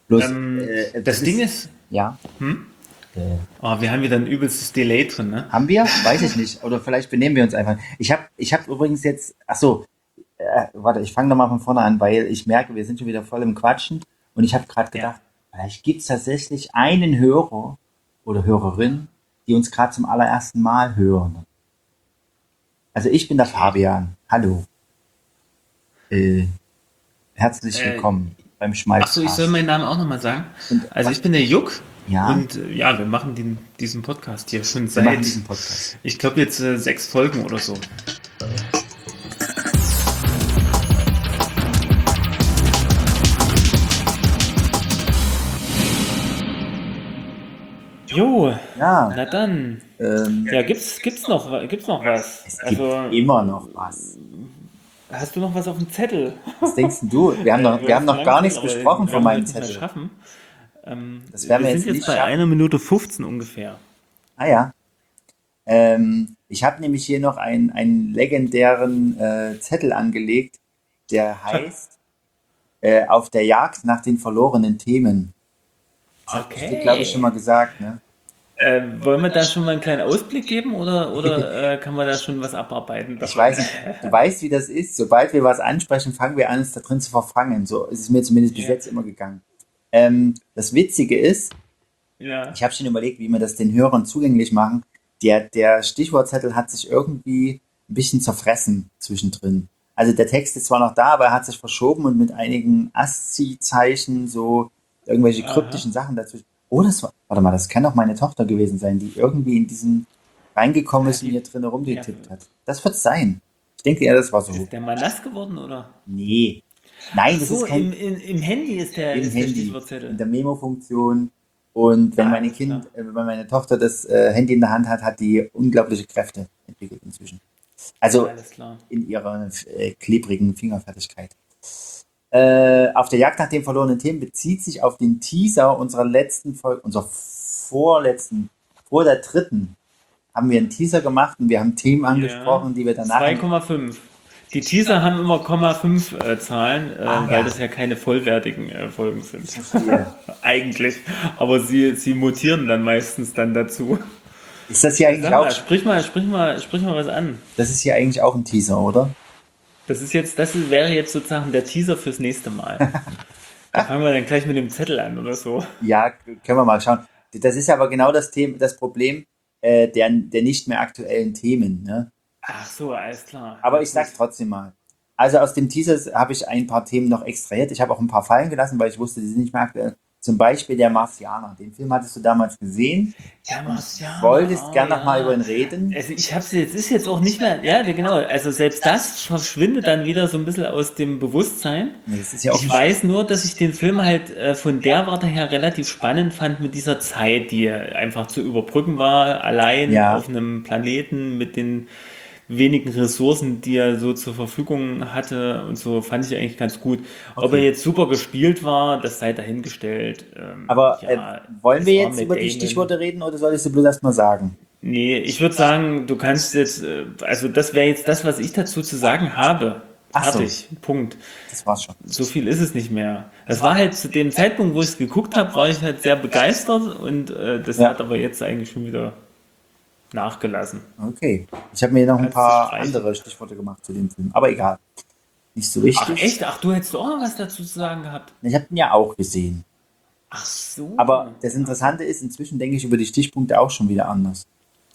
Bloß, Das Ding ist, ja, hm? äh, Oh, wir haben wieder ein übelstes Delay drin, ne? haben wir? Weiß ich nicht. Oder vielleicht benehmen wir uns einfach. Ich hab übrigens jetzt, ach so, warte, ich fange nochmal von vorne an, weil ich merke, wir sind schon wieder voll im Quatschen. Und ich habe gerade Ja. gedacht, vielleicht gibt es tatsächlich einen Hörer oder Hörerin, die uns gerade zum allerersten Mal hören. Also ich bin der Okay. Fabian. Hallo. Äh, herzlich Äh, willkommen beim ach so, ich soll Schmalzcast. meinen Namen auch nochmal sagen. Und Also ich was? bin der Juck Ja, und ja, wir machen diesen Podcast hier schon wir machen seit, diesen Podcast. ich glaube jetzt 6 Folgen oder so. Jo, Ja, na dann. ähm, Ja, gibt's noch was? es gibt Also, immer noch was. hast du noch was auf dem Zettel? Was denkst denn du? Wir haben noch, Du wir haben hast einen noch langen gar Zettel, nichts aber besprochen von werden wir meinem jetzt nicht mehr Zettel. schaffen. Das werden Wir wir sind jetzt jetzt nicht bei einer schaffen. Minute 15 ungefähr. Ah ja. Ich habe nämlich hier noch einen legendären Zettel angelegt, der heißt Auf der Jagd nach den verlorenen Themen. Das habe ich dir, glaube ich, schon Okay. mal gesagt, ne? Wollen wir da schon mal einen kleinen Ausblick geben oder kann man da schon was abarbeiten Ich davon? weiß nicht, du weißt, wie das ist. Sobald wir was ansprechen, fangen wir an, uns da drin zu verfangen. So ist es mir zumindest bis Ja. jetzt immer gegangen. Das Witzige ist, Ja. ich habe schon überlegt, wie wir das den Hörern zugänglich machen. Der Stichwortzettel hat sich irgendwie ein bisschen zerfressen zwischendrin. Also der Text ist zwar noch da, aber er hat sich verschoben und mit einigen ASCII-Zeichen, so irgendwelche Aha. kryptischen Sachen dazwischen. Oh, warte mal, das kann doch meine Tochter gewesen sein, die irgendwie in diesen reingekommen Ja, ist und hier die, drin ja, rumgetippt hat. Das wird sein. Ich denke eher, das war so. ist der mal nass geworden, oder? Nee. Nein, Ach das ist so, kein im Handy ist der, im ist der Handy, in Stichwortzettel. der Memo-Funktion. Und Ah, alles klar. Wenn meine Tochter das Handy in der Hand hat, hat die unglaubliche Kräfte entwickelt inzwischen. Also Alles klar. in ihrer klebrigen Fingerfertigkeit. Auf der Jagd nach den verlorenen Themen bezieht sich auf den Teaser unserer letzten Folge, unserer vorletzten, vor der dritten, haben wir einen Teaser gemacht und wir haben Themen Ja. angesprochen, die wir danach in, 2,5. Die Teaser haben immer 0,5 Zahlen, ah weil ja, das ja keine vollwertigen Folgen sind. ich verstehe. Eigentlich. Aber sie mutieren dann meistens dann dazu. Ist das hier eigentlich Sag auch, mal, sprich mal was an. das ist hier eigentlich auch ein Teaser, oder? Das wäre jetzt sozusagen der Teaser fürs nächste Mal. Da fangen wir dann gleich mit dem Zettel an oder so. Ja, können wir mal schauen. Das ist aber genau das Thema, das Problem der nicht mehr aktuellen Themen. Ne? Ach so, alles klar. Ja, Aber ich gut. sag's trotzdem mal. Also aus dem Teaser habe ich ein paar Themen noch extrahiert. Ich habe auch ein paar fallen gelassen, weil ich wusste, die sind nicht mehr aktuell. Zum Beispiel der Marsianer. Den Film hattest du damals gesehen Der und Marsianer, wolltest oh gern noch mal über ja. ihn reden. Also ich hab's jetzt, ist jetzt auch nicht mehr, ja, genau. Also selbst das verschwindet dann wieder so ein bisschen aus dem Bewusstsein. Nee, das ist ja auch Ich weiß nur, dass ich den Film halt von der Warte her relativ spannend fand mit dieser Zeit, die einfach zu überbrücken war, allein ja, auf einem Planeten mit den wenigen Ressourcen, die er so zur Verfügung hatte und so, fand ich eigentlich ganz gut. Ob er okay. jetzt super gespielt war, das sei dahingestellt. Aber Ja, wollen wir es war jetzt mit über die Damon. Stichworte reden oder solltest du bloß erst mal sagen? Nee, ich würde sagen, du kannst jetzt, also das wäre jetzt das, was ich dazu zu sagen habe. Ach so, Fertig. Punkt. das war's schon. So viel ist es nicht mehr. Das war halt zu dem Zeitpunkt, wo ich es geguckt habe, war ich halt sehr begeistert und das Ja, hat aber jetzt eigentlich schon wieder nachgelassen. okay. Ich habe mir noch ein Kannst du paar streichen. andere Stichworte gemacht zu dem Film. Aber egal. Nicht so Ach wichtig. echt? Ach, du hättest auch noch was dazu zu sagen gehabt. Ich habe ihn ja auch gesehen. Ach Aber so. das Interessante ist, inzwischen denke ich über die Stichpunkte auch schon wieder anders.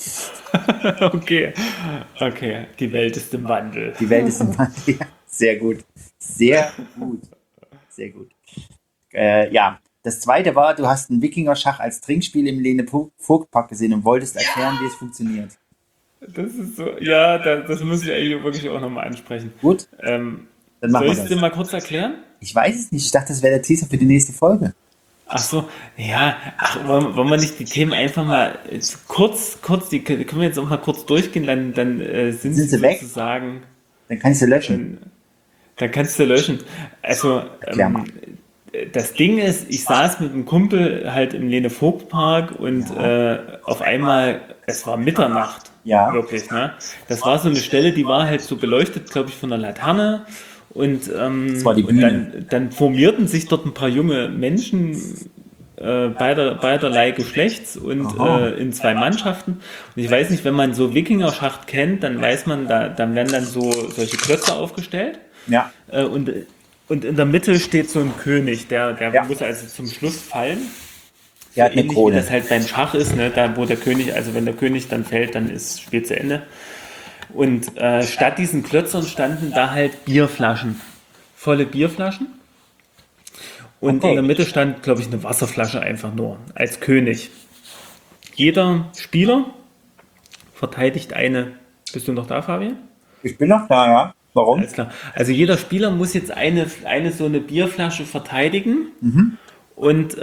Okay. Okay. Die Welt ist im Wandel. Die Welt ist im Wandel. Ja, sehr gut. Sehr gut. Sehr gut. Ja, das zweite war, du hast einen Wikinger-Schach als Trinkspiel im Lene-Vogt-Park gesehen und wolltest erklären, wie es funktioniert. Das ist so, ja, das muss ich eigentlich wirklich auch nochmal ansprechen. Gut, Ähm, dann machen soll wir ich es dir das. mal kurz erklären? Ich weiß es nicht. Ich dachte, das wäre der Teaser für die nächste Folge. Ach so, ja, ach, wollen wir nicht die Themen einfach mal kurz, die können wir jetzt auch mal kurz durchgehen, dann sind Sind sie sie weg? sozusagen, Dann kann ich sie löschen. dann, dann kannst du löschen. Also, Erklär mal. das Ding ist, ich saß mit einem Kumpel halt im Lene-Vogt-Park und Ja, auf einmal, es war Mitternacht, ja, wirklich, ne? Das war so eine Stelle, die war halt so beleuchtet, glaube ich, von einer Laterne Das war die Und Bühne. dann formierten sich dort ein paar junge Menschen beiderlei Geschlechts und Aha. in zwei Mannschaften. Und ich weiß nicht, wenn man so Wikinger-Schacht kennt, dann weiß man, dann werden dann so solche Klötze aufgestellt. Ja, Äh, und, und in der Mitte steht so ein König, der ja. muss also zum Schluss fallen. Der So hat eine ähnlich wie Krone. das halt beim Schach ist, ne? Da wo der König, also wenn der König dann fällt, dann ist Spiel zu Ende. Und statt diesen Klötzern standen da halt Bierflaschen, volle Bierflaschen. Und in der Okay. Mitte stand, glaube ich, eine Wasserflasche einfach nur als König. Jeder Spieler verteidigt eine. Bist du noch da, Fabian? Ich bin noch da, ja. Warum? Alles klar. Also jeder Spieler muss jetzt eine so eine Bierflasche verteidigen und,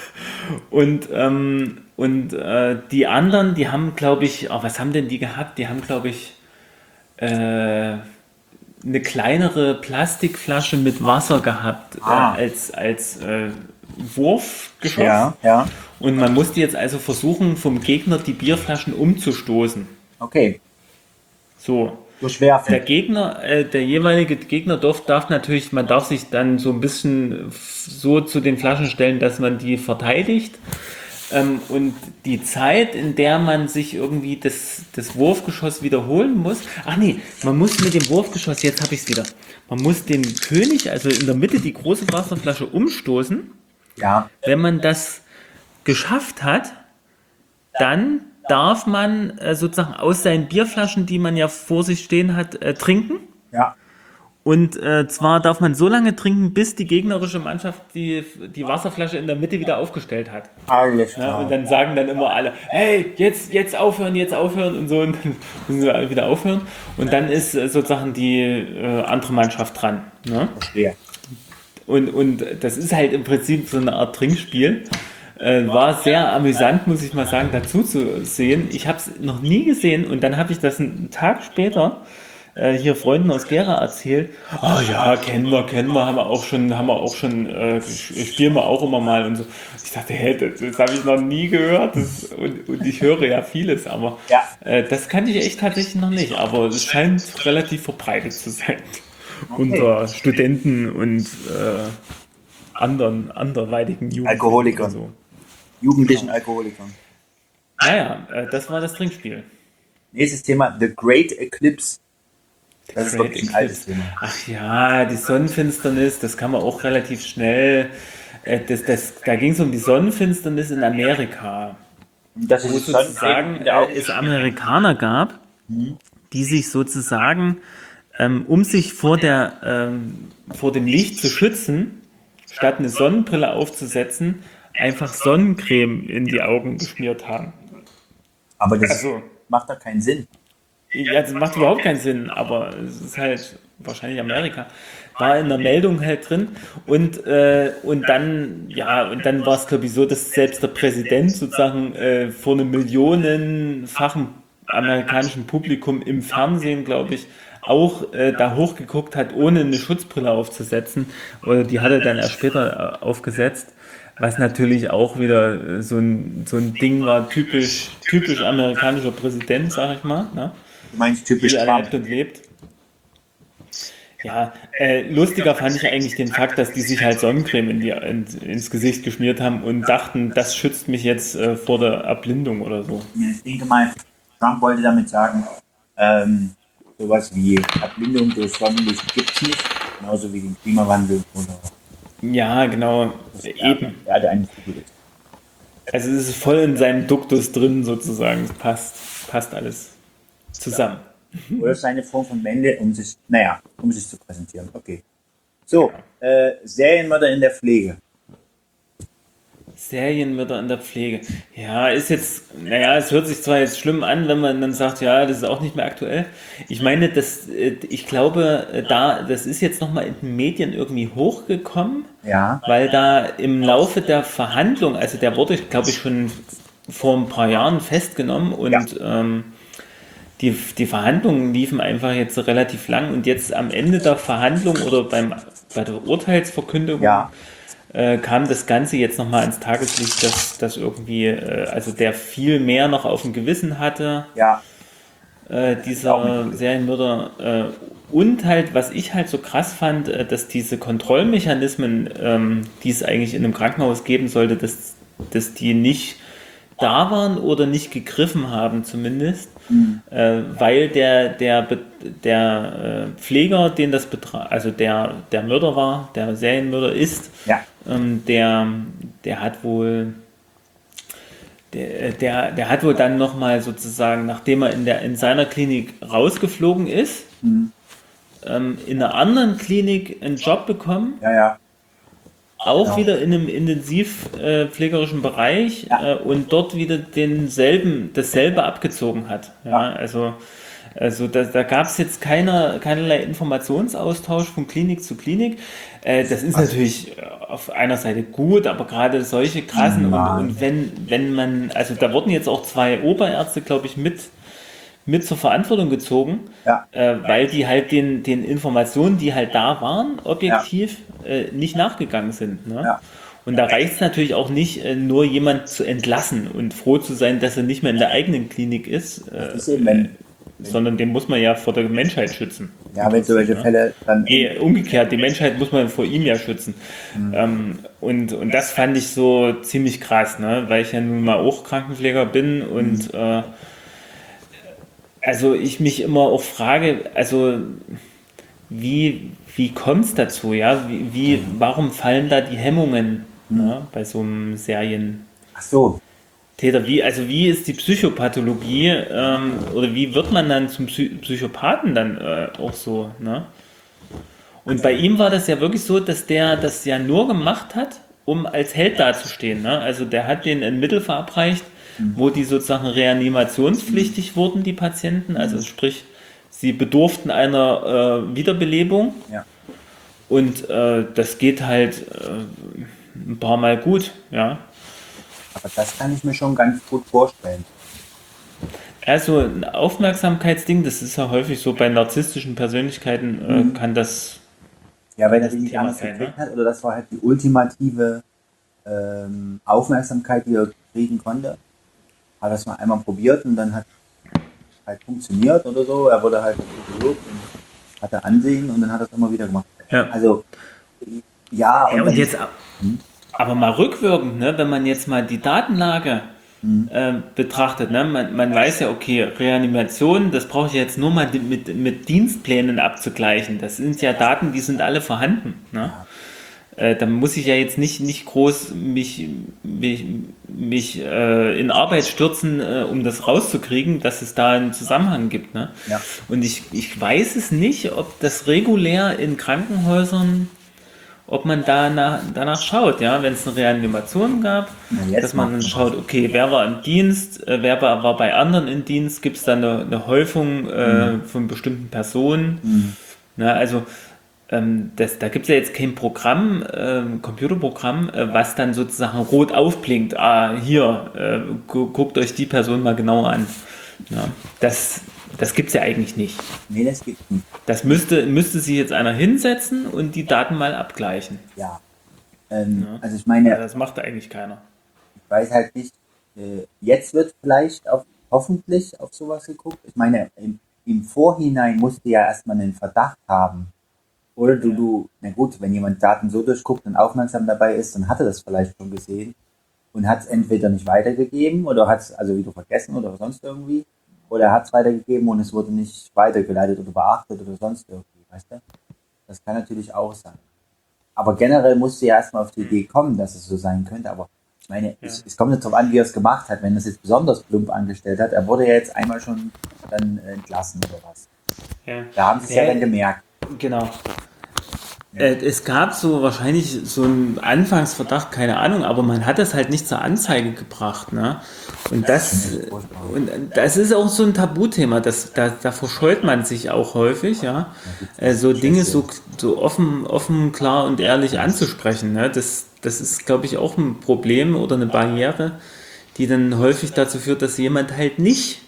die anderen, die haben, glaube ich, was haben denn die gehabt? Die haben, glaube ich, eine kleinere Plastikflasche mit Wasser gehabt Ah, als Wurfgeschoss. ja, ja. Und man musste jetzt also versuchen, vom Gegner die Bierflaschen umzustoßen. Okay. So. Durchwerfen. Der jeweilige Gegner darf natürlich, man darf sich dann so ein bisschen so zu den Flaschen stellen, dass man die verteidigt. Und die Zeit, in der man sich irgendwie das Wurfgeschoss wiederholen muss. Ach nee, man muss mit dem Wurfgeschoss, jetzt habe ich es wieder. Man muss den König, also in der Mitte die große Wasserflasche umstoßen. Ja, Wenn man das geschafft hat, dann darf man sozusagen aus seinen Bierflaschen, die man ja vor sich stehen hat, trinken. ja. Und zwar darf man so lange trinken, bis die gegnerische Mannschaft die Wasserflasche in der Mitte wieder aufgestellt hat. Alles Ja, und klar. dann sagen dann immer alle, hey, jetzt aufhören und so. Und dann müssen sie alle wieder aufhören. Und dann ist sozusagen die andere Mannschaft dran. Ne? Verstehe. Und das ist halt im Prinzip so eine Art Trinkspiel. War sehr amüsant, muss ich mal sagen, dazu zu sehen. Ich habe es noch nie gesehen und dann habe ich das einen Tag später hier Freunden aus Gera erzählt. Oh ja, kennen wir, haben wir auch schon, spielen wir auch immer mal und so. Ich dachte, hey, das habe ich noch nie gehört und ich höre ja vieles, aber Ja, das kannte ich echt tatsächlich noch nicht, aber es scheint relativ verbreitet zu sein okay. unter Studenten und anderweitigen Jugendlichen und Alkoholikern. so. Jugendlichen Genau. Alkoholikern. Naja, das war das Trinkspiel. Nächstes Thema, The Great Eclipse. Das ist Great wirklich ein altes Eclipse. Thema. Ach ja, die Sonnenfinsternis, das kann man auch relativ schnell. Da ging es um die Sonnenfinsternis in Amerika, Und dass wo es es Sonnencreme sozusagen in der Augen. es Amerikaner gab, die sich sozusagen, um sich vor dem Licht zu schützen, statt eine Sonnenbrille aufzusetzen, einfach Sonnencreme in die Augen geschmiert haben. Aber das Also, macht doch keinen Sinn. ja, das macht überhaupt keinen Sinn, aber es ist halt wahrscheinlich Amerika. War in der Meldung halt drin und dann, ja, und dann war es, glaube ich, so, dass selbst der Präsident sozusagen vor einem millionenfachen amerikanischen Publikum im Fernsehen, glaube ich, auch da hochgeguckt hat, ohne eine Schutzbrille aufzusetzen. Oder die hat er dann erst später aufgesetzt. Was natürlich auch wieder so ein Ding war, typisch amerikanischer Präsident, sag ich mal, ne? Du meinst Viel typisch erlebt Trump. und lebt. Ja, lustiger fand ich eigentlich den Fakt, dass die sich halt Sonnencreme ins Gesicht geschmiert haben und dachten, das schützt mich jetzt vor der Erblindung oder so. Ja, ich denke mal, Trump wollte damit sagen, sowas wie Erblindung durch Sonnenlicht gibt es nicht. Genauso wie den Klimawandel oder Ja, genau, das eben. Erde eine Kugel ist. Also es ist voll in seinem Duktus drin sozusagen. Es passt alles zusammen. Oder seine Form von Wende, um sich zu präsentieren. Okay. So, Serienmörder in der Pflege. Serienmörder in der Pflege. Ja, ist jetzt, naja, es hört sich zwar jetzt schlimm an, wenn man dann sagt, ja, das ist auch nicht mehr aktuell. Ich meine, ich glaube, das ist jetzt nochmal in den Medien irgendwie hochgekommen, Ja, weil da im Laufe der Verhandlung, also der wurde, glaube ich, schon vor ein paar Jahren festgenommen ja, und die Verhandlungen liefen einfach jetzt relativ lang und jetzt am Ende der Verhandlung oder bei der Urteilsverkündung ja, kam das Ganze jetzt nochmal ins Tageslicht, dass irgendwie, also der viel mehr noch auf dem Gewissen hatte, ja. Das ist auch dieser mitgekriegt. Serienmörder, Und halt, was ich halt so krass fand, dass diese Kontrollmechanismen, die es eigentlich in einem Krankenhaus geben sollte, dass die nicht da waren oder nicht gegriffen haben zumindest, Mhm. weil der Pfleger, den das betraf, also der Mörder war, der Serienmörder ist, Ja, ähm, der, der hat wohl der hat wohl dann nochmal sozusagen, nachdem er in seiner Klinik rausgeflogen ist, mhm. in einer anderen Klinik einen Job bekommen, Ja, ja, auch genau. wieder in einem intensivpflegerischen Bereich Ja, und dort wieder dasselbe abgezogen hat. ja, Ja, also da gab es jetzt keinerlei Informationsaustausch von Klinik zu Klinik. das Das ist ist krass. natürlich auf einer Seite gut, aber gerade solche krassen und Nein. wenn man, also da wurden jetzt auch zwei Oberärzte, glaube ich, mit zur Verantwortung gezogen, Ja, weil die halt den Informationen, die halt da waren, ja, objektiv nicht nachgegangen sind. Ne? ja. Und da reicht es natürlich auch nicht, nur jemand zu entlassen und froh zu sein, dass er nicht mehr in der eigenen Klinik ist, Das ist eben, wenn, sondern den muss man ja vor der Menschheit schützen, im ja, wenn Prinzip. solche Ne? Fälle dann Nee, umgekehrt, die Menschheit muss man vor ihm ja schützen. mhm. Und das fand ich so ziemlich krass, ne? Weil ich ja nun mal auch Krankenpfleger bin Mhm. und also ich mich immer auch frage, also wie kommt es dazu, ja? Warum fallen da die Hemmungen, Mhm. ne, bei so einem Serientäter? Ach so. Wie ist die Psychopathologie oder wie wird man dann zum Psychopathen dann auch so, ne? Und bei ihm war das ja wirklich so, dass der das ja nur gemacht hat, um als Held dazustehen. Ne? Also der hat denen ein Mittel verabreicht, Mhm. wo die sozusagen reanimationspflichtig wurden, die Patienten. Also Mhm. sprich, sie bedurften einer Wiederbelebung Ja, und das geht halt ein paar Mal gut. Ja? aber das kann ich mir schon ganz gut vorstellen. Also ein Aufmerksamkeitsding, das ist ja häufig so bei narzisstischen Persönlichkeiten, Mhm. Ja, kann wenn er das die ein nicht Thema anders sein. Ne? gekriegt hat, oder das war halt die ultimative Aufmerksamkeit, die er kriegen konnte. Hat das mal einmal probiert und dann hat halt funktioniert oder so. Er wurde halt dafür gelobt und hatte Ansehen und dann hat er es immer wieder gemacht. Ja. Also, ja, Ja, und und wenn, jetzt hm, aber mal rückwirkend, ne, wenn man jetzt mal die Datenlage hm, betrachtet, ne, man weiß ja, okay, Reanimation, das brauche ich jetzt nur mal mit Dienstplänen abzugleichen. Das sind ja Daten, die sind alle vorhanden. Ne? ja, Da muss ich ja jetzt nicht groß mich in Arbeit stürzen, um das rauszukriegen, dass es da einen Zusammenhang gibt. Ne? ja, Und ich weiß es nicht, ob das regulär in Krankenhäusern, ob man danach schaut, ja, wenn es eine Reanimation gab, na dass jetzt man macht dann man das. schaut, okay, wer war im Dienst, wer war bei anderen im Dienst, gibt es da eine Häufung Hm, von bestimmten Personen. hm, Na, also da gibt es ja jetzt kein Programm, Computerprogramm, was dann sozusagen rot aufblinkt. Ah, hier, guckt euch die Person mal genauer an. Ja, das gibt es ja eigentlich nicht. nee, das gibt's nicht. Das müsste sich jetzt einer hinsetzen und die Daten mal abgleichen. Ja, Ja. also ich Aber meine, das macht eigentlich keiner. ich weiß halt nicht, jetzt wird vielleicht hoffentlich auf sowas geguckt. Ich meine, im Vorhinein musst du ja erstmal einen Verdacht haben. Oder Ja. na gut, wenn jemand Daten so durchguckt und aufmerksam dabei ist, dann hat er das vielleicht schon gesehen und hat es entweder nicht weitergegeben oder hat es also wieder vergessen oder sonst irgendwie. Oder er hat es weitergegeben und es wurde nicht weitergeleitet oder beachtet oder sonst irgendwie, weißt du? Das kann natürlich auch sein. Aber generell musst du ja erstmal auf die Idee kommen, dass es so sein könnte. Aber ich meine, Ja. es kommt nicht darauf an, wie er es gemacht hat. Wenn er es jetzt besonders plump angestellt hat, er wurde ja jetzt einmal schon dann entlassen oder was. Ja. Da haben sie es ja dann Ja, gemerkt. genau. Ja, Es gab so wahrscheinlich so einen Anfangsverdacht, keine Ahnung, aber man hat das halt nicht zur Anzeige gebracht, ne? Und das ist schon das, echt furchtbar. und das ist auch so ein Tabuthema, da verscheut man sich auch häufig, ja, Da gibt es was so Dinge Schlechteres. so offen, klar und ehrlich anzusprechen, ne? Das ist, glaube ich, auch ein Problem oder eine Barriere, die dann häufig dazu führt, dass jemand halt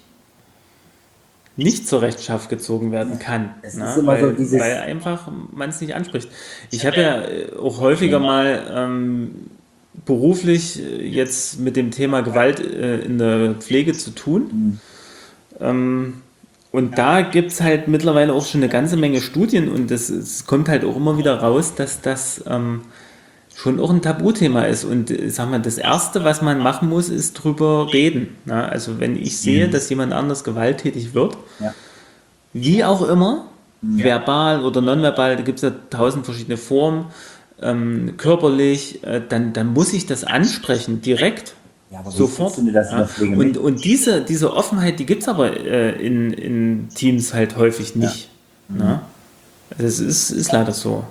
nicht zur Rechenschaft gezogen werden kann, Es ist ne? immer so Weil dieses, einfach man es nicht anspricht. Ich habe ja auch häufiger mal beruflich jetzt mit dem Thema Gewalt in der Pflege zu tun. hm, Ähm, Und da gibt es halt mittlerweile auch schon eine ganze Menge Studien und es kommt halt auch immer wieder raus, dass das schon auch ein Tabuthema ist. Und sag mal, das Erste, was man machen muss, ist drüber reden. Ne? Also wenn ich sehe, Mhm. dass jemand anders gewalttätig wird, Ja. wie auch immer, Mhm. verbal oder nonverbal, da gibt es ja tausend verschiedene Formen, körperlich, dann muss ich das ansprechen, direkt, Ja, aber wie kriegst sofort. du denn das in Ja? der Pflege Und, mit? und diese Offenheit, die gibt es aber in Teams halt häufig Ja. nicht. Mhm. Ne? Also es ist leider so.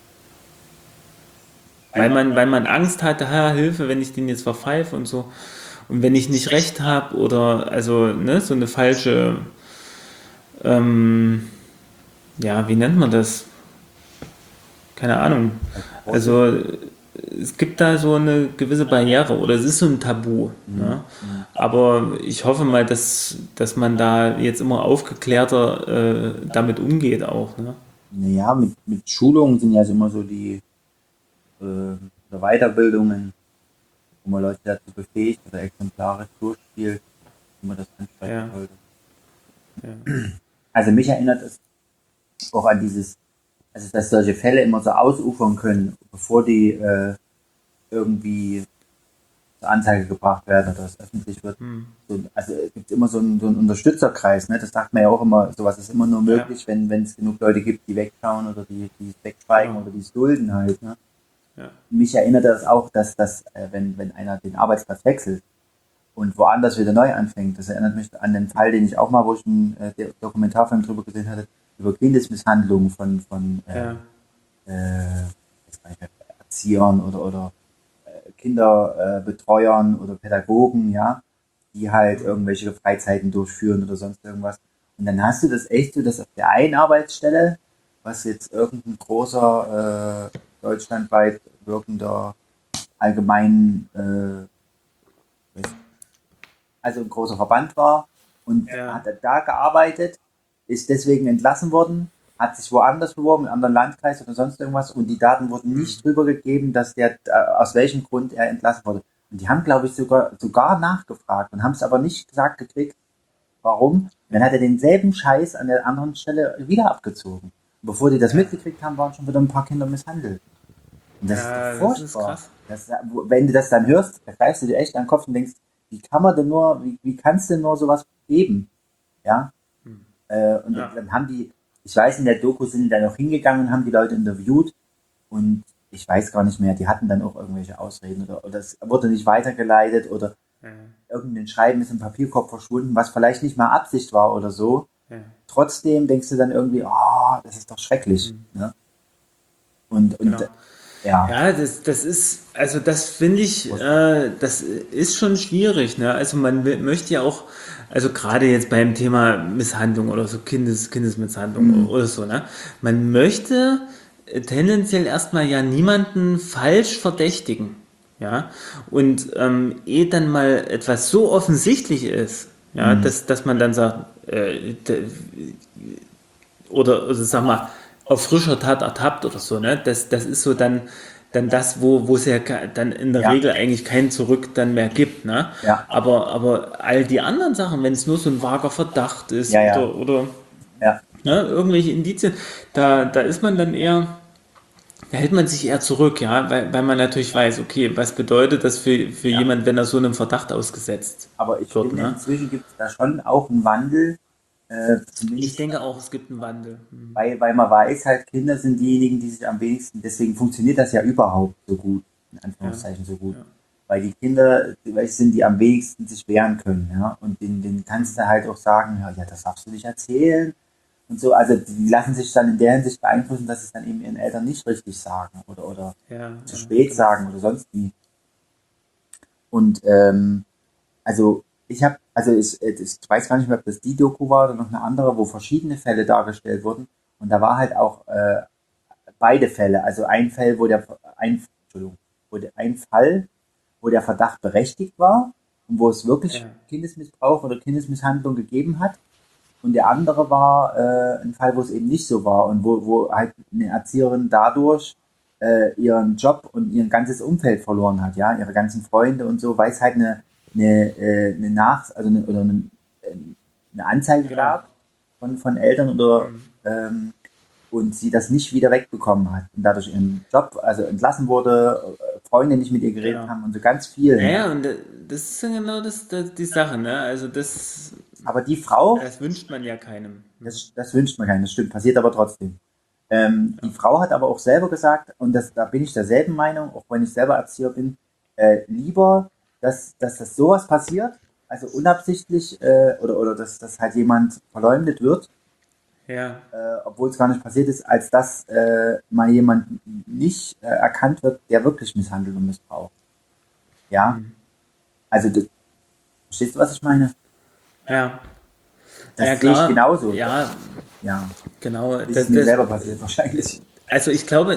Weil man Angst hatte, ha, Hilfe, wenn ich den jetzt verpfeife und so. Und wenn ich nicht recht habe oder also ne, so eine falsche, ähm, ja, wie nennt man das? Keine Ahnung. Also Vorsitz. Also es gibt da so eine gewisse Barriere oder es ist so ein Tabu. Mhm. Ne? Mhm. Aber ich hoffe mal, dass man da jetzt immer aufgeklärter damit umgeht auch. Ne? Naja, mit Schulungen sind ja immer so die oder Weiterbildungen, wo man Leute dazu befähigt oder exemplarisch durchspielt, wie man das ansprechen Ja, sollte. ja. Also mich erinnert es auch an dieses, also dass solche Fälle immer so ausufern können, bevor die irgendwie zur Anzeige gebracht werden oder es öffentlich wird. Hm. So, also es gibt immer so einen Unterstützerkreis, ne? Das sagt man ja auch immer, sowas ist immer nur Ja, möglich, wenn es genug Leute gibt, die wegschauen oder die es wegschweigen genau. oder die es dulden halt. Ne? Ja. Mich erinnert das auch, dass wenn einer den Arbeitsplatz wechselt und woanders wieder neu anfängt, das erinnert mich an den Fall, den ich auch mal, wo ich einen Dokumentarfilm drüber gesehen hatte, über Kindesmisshandlungen von Ja. weiß gar nicht, Erziehern oder Kinderbetreuern oder Pädagogen, ja, die halt Hm. irgendwelche Freizeiten durchführen oder sonst irgendwas. Und dann hast du das echt so, dass auf der einen Arbeitsstelle, was jetzt irgendein großer deutschlandweit wirkender allgemein, also ein großer Verband war und Ja. hat er da gearbeitet, ist deswegen entlassen worden, hat sich woanders beworben, im anderen Landkreis oder sonst irgendwas und die Daten wurden Hm. nicht drüber gegeben, dass der aus welchem Grund er entlassen wurde. Und die haben, glaube ich, sogar nachgefragt und haben es aber nicht gesagt gekriegt, warum. Und dann hat er denselben Scheiß an der anderen Stelle wieder abgezogen. Und bevor die das Ja. mitgekriegt haben, waren schon wieder ein paar Kinder misshandelt. Und das ist doch Ja, das ist furchtbar. krass. Wenn du das dann hörst, da greifst du dir echt an den Kopf und denkst, wie kann man denn nur, wie kann es denn nur sowas geben? Ja, und Ja. dann haben die, ich weiß, in der Doku sind die dann auch hingegangen und haben die Leute interviewt und ich weiß gar nicht mehr, die hatten dann auch irgendwelche Ausreden oder es wurde nicht weitergeleitet oder Ja. irgendein Schreiben ist im Papierkorb verschwunden, was vielleicht nicht mal Absicht war oder so. Ja. Trotzdem denkst du dann irgendwie, oh, das ist doch schrecklich. Ne? Und Genau. ja, Ja, das ist, also das finde ich, furchtbar. das ist schon schwierig, ne? Also man möchte ja auch, also gerade jetzt beim Thema Misshandlung oder so Kindesmisshandlung Hm, oder so, ne? Man möchte tendenziell erstmal ja niemanden falsch verdächtigen, ja? Und ehe dann mal etwas so offensichtlich ist, ja, hm, dass man dann sagt, oder also sag mal, auf frischer Tat ertappt oder so, ne? Das ist so dann das, wo es ja dann in der ja, Regel eigentlich kein Zurück dann mehr gibt, ne? ja, Aber all die anderen Sachen, wenn es nur so ein vager Verdacht ist ja, ja, oder ja. ne, irgendwelche Indizien, da ist man dann eher, da hält man sich eher zurück, ja, weil man natürlich weiß, okay, was bedeutet das für Ja. jemand, wenn er so einem Verdacht ausgesetzt Aber ich wird, finde, ne? inzwischen gibt es da schon auch einen Wandel, Ich zumindest denke auch, es gibt einen Wandel. Hm. weil man weiß halt, Kinder sind diejenigen, die sich am wenigsten, deswegen funktioniert das ja überhaupt so gut, in Ja, Anführungszeichen so gut. ja, Weil die Kinder, die sind, die am wenigsten sich wehren können, ja. Und denen kannst du halt auch sagen, ja, ja, das darfst du nicht erzählen und so. Also die lassen sich dann in der Hinsicht beeinflussen, dass sie es dann eben ihren Eltern nicht richtig sagen oder ja, zu ja, spät genau. sagen oder sonst wie. Und also ich weiß gar nicht mehr, ob das die Doku war oder noch eine andere, wo verschiedene Fälle dargestellt wurden. Und da war halt auch beide Fälle. Also Entschuldigung, ein Fall, wo der Verdacht berechtigt war und wo es wirklich Ja. Kindesmissbrauch oder Kindesmisshandlung gegeben hat. Und der andere war ein Fall, wo es eben nicht so war und wo halt eine Erzieherin dadurch ihren Job und ihr ganzes Umfeld verloren hat, ja, ihre ganzen Freunde und so, weil es halt eine Nach-, also eine Anzeige Genau. gab von Eltern oder und sie das nicht wieder wegbekommen hat und dadurch ihren Job, also entlassen wurde, Freunde nicht mit ihr geredet Genau. haben und so ganz viel. Ne? Naja, und das ist ja genau die Sache, ne? Also Aber die Frau, das wünscht man ja keinem. das wünscht man keinen, das stimmt, passiert aber trotzdem. Die Frau hat aber auch selber gesagt, und da bin ich derselben Meinung, auch wenn ich selber Erzieher bin, lieber, dass das sowas passiert, also unabsichtlich, oder dass halt jemand verleumdet wird, Ja. obwohl es gar nicht passiert ist, als dass mal jemand nicht erkannt wird, der wirklich misshandelt und missbraucht. Ja, also verstehst du, was ich meine? Ja. Ja, Das sehe ich klar. genauso. Ja, Ja, genau. ist mir selber passiert wahrscheinlich. Also ich glaube,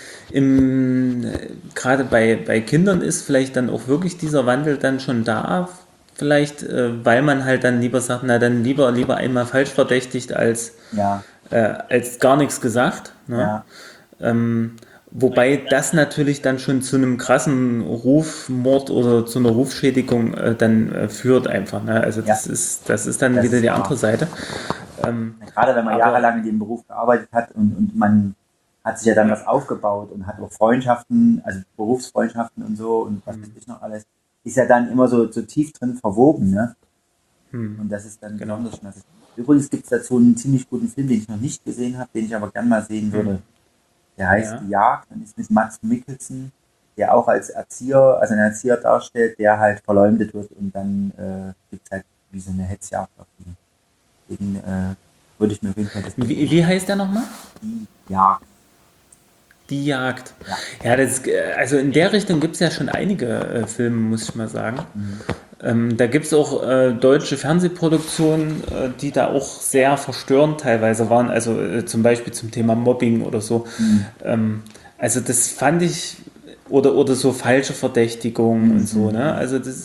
gerade bei Kindern ist vielleicht dann auch wirklich dieser Wandel dann schon da. Vielleicht, weil man halt dann lieber sagt, na dann lieber einmal falsch verdächtigt Ja, als gar nichts gesagt. Ne? ja, Ähm, Wobei das natürlich dann schon zu einem krassen Rufmord oder zu einer Rufschädigung dann führt einfach. Ne? Also ja, das ist dann das wieder ist die andere wahr. Seite. Gerade wenn man Aber jahrelang in dem Beruf gearbeitet hat und man hat sich ja dann ja, was aufgebaut und hat auch Freundschaften, also Berufsfreundschaften und so und was weiß ich noch alles, ist ja dann immer so tief drin verwoben, ne? Und das ist dann genau. besonders schmerzlich. Übrigens gibt es dazu einen ziemlich guten Film, den ich noch nicht gesehen habe, den ich aber gern mal sehen würde. Der heißt Ja. Die Jagd und ist mit Mads Mikkelsen, der auch als Erzieher, also einen Erzieher darstellt, der halt verleumdet wird und dann gibt es halt wie so eine Hetzjagd auf ihn. Den würde ich mir auf jeden Fall das Wie heißt der nochmal? Die Jagd. Die Jagd. Ja. Ja, also in der Richtung gibt es ja schon einige Filme, muss ich mal sagen. Mhm. Da gibt es auch deutsche Fernsehproduktionen, die da auch sehr verstörend teilweise waren, also zum Beispiel zum Thema Mobbing oder so. Mhm. Also das fand ich, oder so falsche Verdächtigungen und so, ne? Mhm. Also das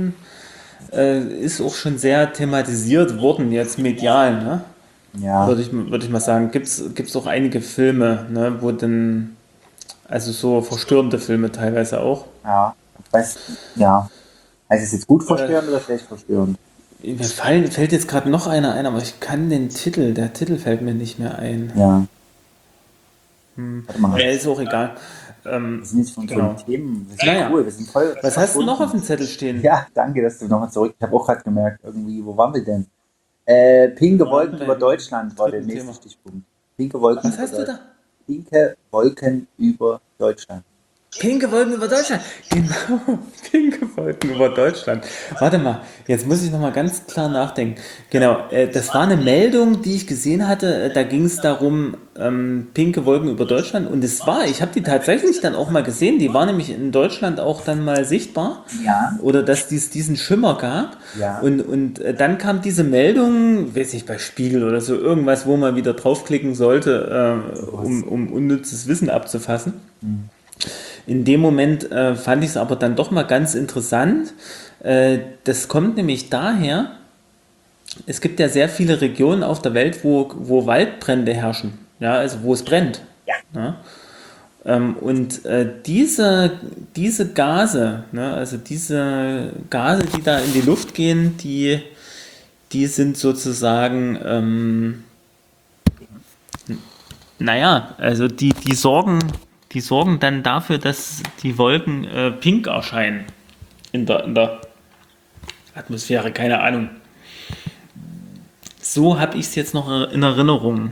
ist auch schon sehr thematisiert worden, jetzt medial, ne? Ja, Würde ich mal sagen. Gibt's auch einige Filme, ne, wo dann, also so verstörende Filme teilweise auch. ja. Weiß, ja. Heißt es jetzt gut Äh, verstörend oder schlecht verstörend? fällt jetzt gerade noch einer ein, aber ich kann der Titel fällt mir nicht mehr ein. Ja. Warte mal. Ist auch egal. Wir sind jetzt von so einem Genau. Themen, wir sind Naja, cool, wir sind voll was hast du noch auf verschwunden. dem Zettel stehen? Ja, danke, dass du nochmal zurück. Ich habe auch gerade gemerkt, irgendwie, wo waren wir denn? Wir Pinke waren Wolken über beim Deutschland war der dritten nächste Thema. Stichpunkt. Pinke Wolken Was über hast du Deutschland. da? Pinke Wolken über Deutschland. Pinke Wolken über Deutschland. Genau, pinke Wolken über Deutschland. Warte mal, jetzt muss ich noch mal ganz klar nachdenken. Genau, das war eine Meldung, die ich gesehen hatte. Da ging es darum, pinke Wolken über Deutschland. Und ich habe die tatsächlich dann auch mal gesehen. Die war nämlich in Deutschland auch dann mal sichtbar. Ja, Oder dass diesen Schimmer gab. ja, Und dann kam diese Meldung, weiß ich, bei Spiegel oder so, irgendwas, wo man wieder draufklicken sollte, sowas. um unnützes Wissen abzufassen. Hm. In dem Moment fand ich es aber dann doch mal ganz interessant. Das kommt nämlich daher, es gibt ja sehr viele Regionen auf der Welt, wo Waldbrände herrschen, ja, also wo es brennt. Ja. Ja? Und diese Gase, ne, also diese Gase, die da in die Luft gehen, die sind sozusagen, naja, also die sorgen dann dafür, dass die Wolken pink erscheinen in der Atmosphäre, keine Ahnung. So habe ich es jetzt noch in Erinnerung.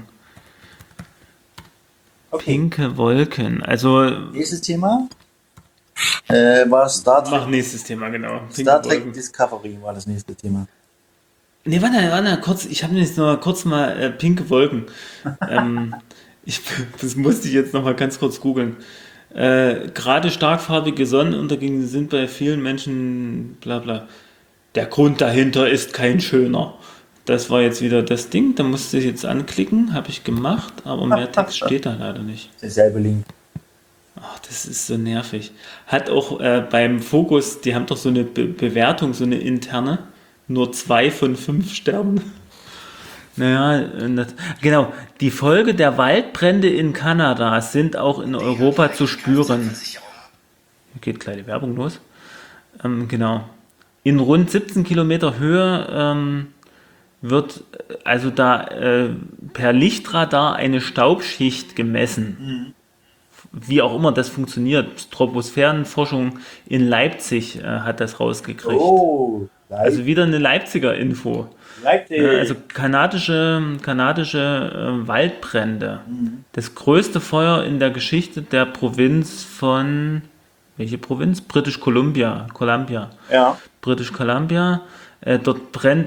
Okay, Pinke Wolken. Also nächstes Thema war mach nächstes Thema, genau. Star Pinke Trek Wolken. Discovery war das nächste Thema. Nee, warte, kurz. Ich habe jetzt noch mal kurz mal pinke Wolken. Ähm, ich, das musste ich jetzt noch mal ganz kurz googeln. Gerade starkfarbige Sonnenuntergänge sind bei vielen Menschen bla bla. Der Grund dahinter ist kein schöner. Das war jetzt wieder das Ding. Da musste ich jetzt anklicken. Habe ich gemacht, aber mehr Text steht da leider nicht. Derselbe Link. Ach, das ist so nervig. Hat auch beim Fokus, die haben doch so eine Bewertung, so eine interne. Nur 2 von 5 Sternen. Naja, genau. Die Folge der Waldbrände in Kanada sind auch in Europa zu spüren. Hier geht gleich die Werbung los. Genau. In rund 17 Kilometer Höhe wird also da per Lichtradar eine Staubschicht gemessen. Mhm. Wie auch immer das funktioniert. Troposphärenforschung in Leipzig hat das rausgekriegt. Oh, Also wieder eine Leipziger Info. Also Leipzig. kanadische Waldbrände. Mhm. Das größte Feuer in der Geschichte der Provinz von, welche Provinz? British Columbia. Ja. British Columbia. Dort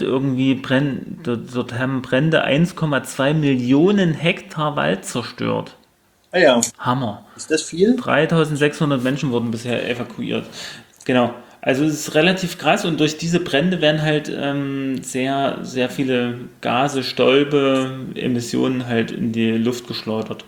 dort haben Brände 1,2 Millionen Hektar Wald zerstört. Ah ja. Hammer. Ist das viel? 3600 Menschen wurden bisher evakuiert. Genau. Also es ist relativ krass und durch diese Brände werden halt sehr viele Gase, Stäube, Emissionen halt in die Luft geschleudert.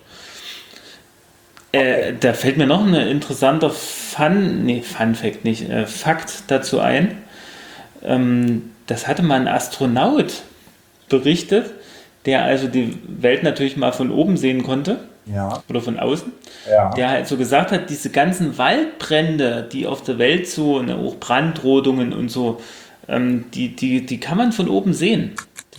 Okay. Da fällt mir noch ein interessanter Fun Fact nicht, Fakt dazu ein. Das hatte mal ein Astronaut berichtet, der also die Welt natürlich mal von oben sehen konnte Ja. oder von außen, Ja. der halt so gesagt hat, diese ganzen Waldbrände, die auf der Welt so, ne, auch Brandrodungen und so, die kann man von oben sehen.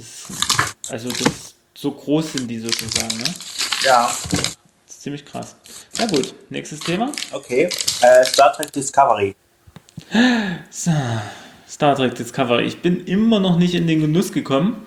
So groß sind die sozusagen, ne? Ja. Das ist ziemlich krass. Na gut, nächstes Thema. Okay. Star Trek Discovery. So, Star Trek Discovery. Ich bin immer noch nicht in den Genuss gekommen,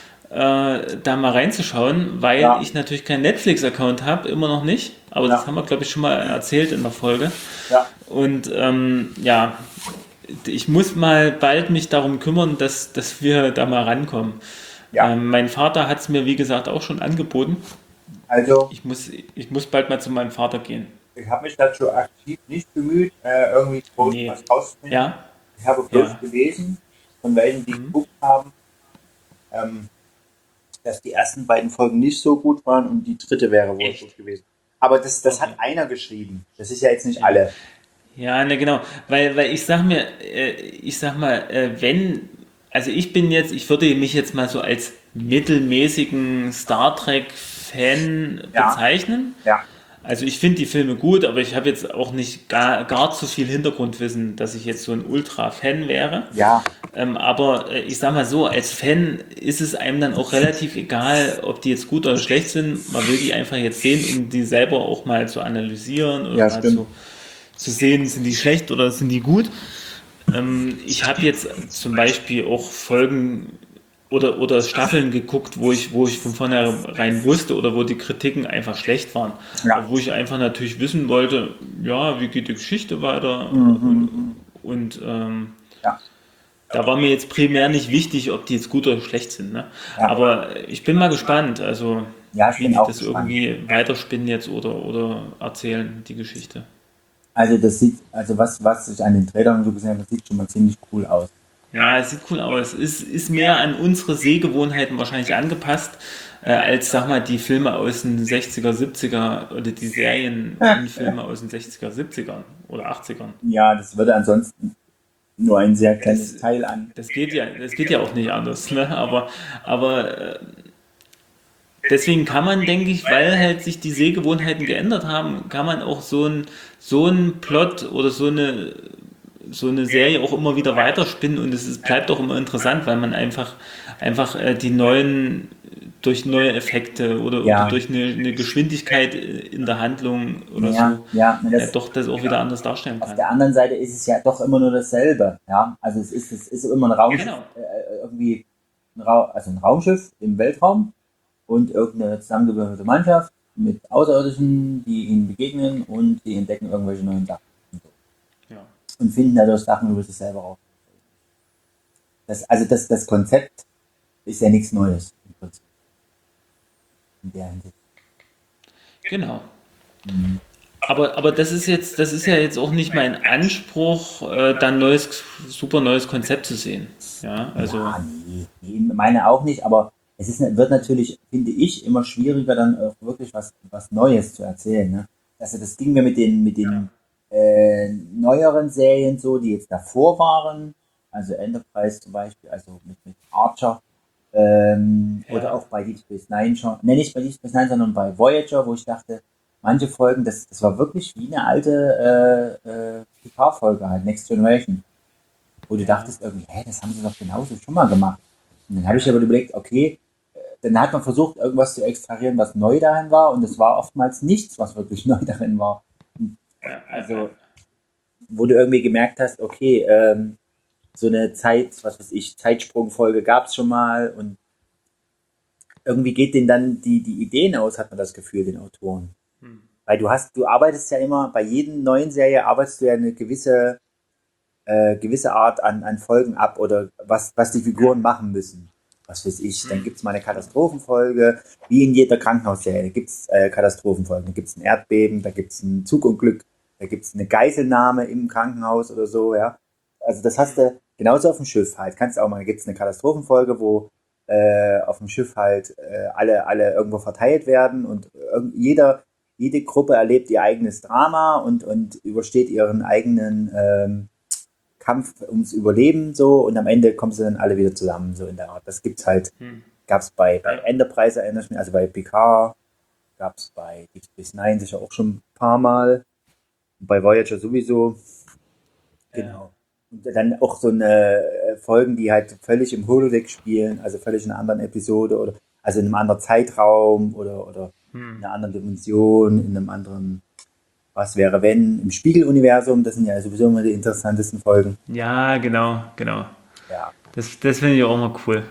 da mal reinzuschauen, weil Ja. ich natürlich keinen Netflix-Account habe, immer noch nicht. Aber das Ja. haben wir, glaube ich, schon mal erzählt in der Folge. Ja. Und ja, ich muss mal bald mich darum kümmern, dass wir da mal rankommen. Ja. Mein Vater hat es mir, wie gesagt, auch schon angeboten. Also, Ich muss bald mal zu meinem Vater gehen. ich habe mich dazu aktiv nicht bemüht, irgendwie groß Nee. was rauszufinden. Ja, Ich habe bloß ja. gelesen, von welchen die Hm. geguckt haben, ähm, dass die ersten beiden Folgen nicht so gut waren und die dritte wäre wohl Echt? gut gewesen. Aber das hat Okay. einer geschrieben. Das ist ja jetzt nicht Ja. alle. Ja, ne, genau. Weil ich sag mir, ich sag mal, also ich würde mich jetzt mal so als mittelmäßigen Star Trek-Fan Ja, bezeichnen. ja, Also ich finde die Filme gut, aber ich habe jetzt auch nicht gar zu viel Hintergrundwissen, dass ich jetzt so ein Ultra-Fan wäre. ja, Aber ich sag mal so, als Fan ist es einem dann auch relativ egal, ob die jetzt gut oder schlecht sind. Man will die einfach jetzt sehen, um die selber auch mal zu analysieren oder ja, mal stimmt. zu sehen, sind die schlecht oder sind die gut. Ich habe jetzt zum Beispiel auch Folgen oder Staffeln geguckt, wo ich von vornherein wusste oder wo die Kritiken einfach schlecht waren. Ja. Aber wo ich einfach natürlich wissen wollte, ja, wie geht die Geschichte weiter Mhm. und Ja, da war mir jetzt primär nicht wichtig, ob die jetzt gut oder schlecht sind. Ne? ja, Aber ich bin mal gespannt, also ja, ich wie bin die auch das gespannt. irgendwie weiterspinnen jetzt oder erzählen, die Geschichte. Also das sieht, also was ich an den Trailern so gesehen habe, das sieht schon mal ziemlich cool aus. Ja, es sieht cool aus. Ist mehr an unsere Sehgewohnheiten wahrscheinlich angepasst, als, sag mal, die Filme aus den 60er, 70er oder die Serien und Filme aus den 60er, 70ern oder 80ern. Ja, das würde ansonsten nur ein sehr kleines Das, Teil an. das geht ja auch nicht anders, ne? Aber deswegen kann man, denke ich, weil halt sich die Sehgewohnheiten geändert haben, kann man auch so einen Plot oder so eine Serie auch immer wieder weiterspinnen und bleibt auch immer interessant, weil man einfach die neuen, durch neue Effekte oder Ja, durch eine Geschwindigkeit in der Handlung oder ja, so, ja. ja, doch das auch wieder anders darstellen Auf kann. der anderen Seite ist es ja doch immer nur dasselbe. Ja, also es ist immer ein Raumschiff, Genau. irgendwie also ein Raumschiff im Weltraum und irgendeine zusammengewürfelte Mannschaft mit Außerirdischen, die ihnen begegnen und die entdecken irgendwelche neuen Sachen und, so. Ja. Und finden dadurch Sachen über sich selber raus. Das Konzept ist ja nichts Neues im Prinzip in der Hinsicht. Genau. Mhm. Aber das ist ja jetzt auch nicht mein Anspruch, da ein super neues Konzept zu sehen. Ja, also, Ja, nee, meine auch nicht, aber wird natürlich, finde ich, immer schwieriger, dann auch wirklich was Neues zu erzählen. Ne? Also das ging mir mit den ja, neueren Serien so, die jetzt davor waren, also Enterprise zum Beispiel, also mit Archer, oder ja, auch bei Deep Space Nine schon, ne, nicht bei Deep Space Nine, sondern bei Voyager, wo ich dachte, manche Folgen, das war wirklich wie eine alte Picard-Folge halt, Next Generation, wo du ja. dachtest irgendwie, hä, das haben sie doch genauso schon mal gemacht. Und dann habe ich aber überlegt, okay, dann hat man versucht, irgendwas zu extrahieren, was neu darin war, und es war oftmals nichts, was wirklich neu darin war. Ja, ja, ja. Also, wo du irgendwie gemerkt hast, okay, so eine was weiß ich, Zeitsprungfolge gab es schon mal, und irgendwie geht denen dann die Ideen aus, hat man das Gefühl, den Autoren. Hm. Weil du arbeitest ja immer, bei jedem neuen Serie arbeitest du ja eine gewisse Art an Folgen ab, oder was die Ja. Figuren machen müssen. Was weiß ich, dann Hm. gibt es mal eine Katastrophenfolge, wie in jeder Krankenhausserie gibt es Katastrophenfolgen. Da gibt es ein Erdbeben, da gibt es ein Zugunglück, da gibt es eine Geiselnahme im Krankenhaus oder so, ja. Also das hast Hm. du genauso auf dem Schiff halt. Kannst auch mal, gibt es eine Katastrophenfolge, wo auf dem Schiff halt alle irgendwo verteilt werden, und jede Gruppe erlebt ihr eigenes Drama und übersteht ihren eigenen Kampf ums Überleben, so, und am Ende kommen sie dann alle wieder zusammen, so in der Art. Das gibt's halt, Hm. gab es bei Ja. Enterprise, erinnere ich mich, also bei Picard, gab es bei Deep Space Nine sicher auch schon ein paar Mal, bei Voyager sowieso, Ja. genau. Und dann auch so eine Folgen, die halt völlig im Holodeck spielen, also völlig in einer anderen Episode, oder also in einem anderen Zeitraum, oder Hm. in einer anderen Dimension, in einem anderen, was wäre wenn, im Spiegeluniversum, das sind ja sowieso immer die interessantesten Folgen. Ja, genau, genau. Ja, Das finde ich auch mal cool.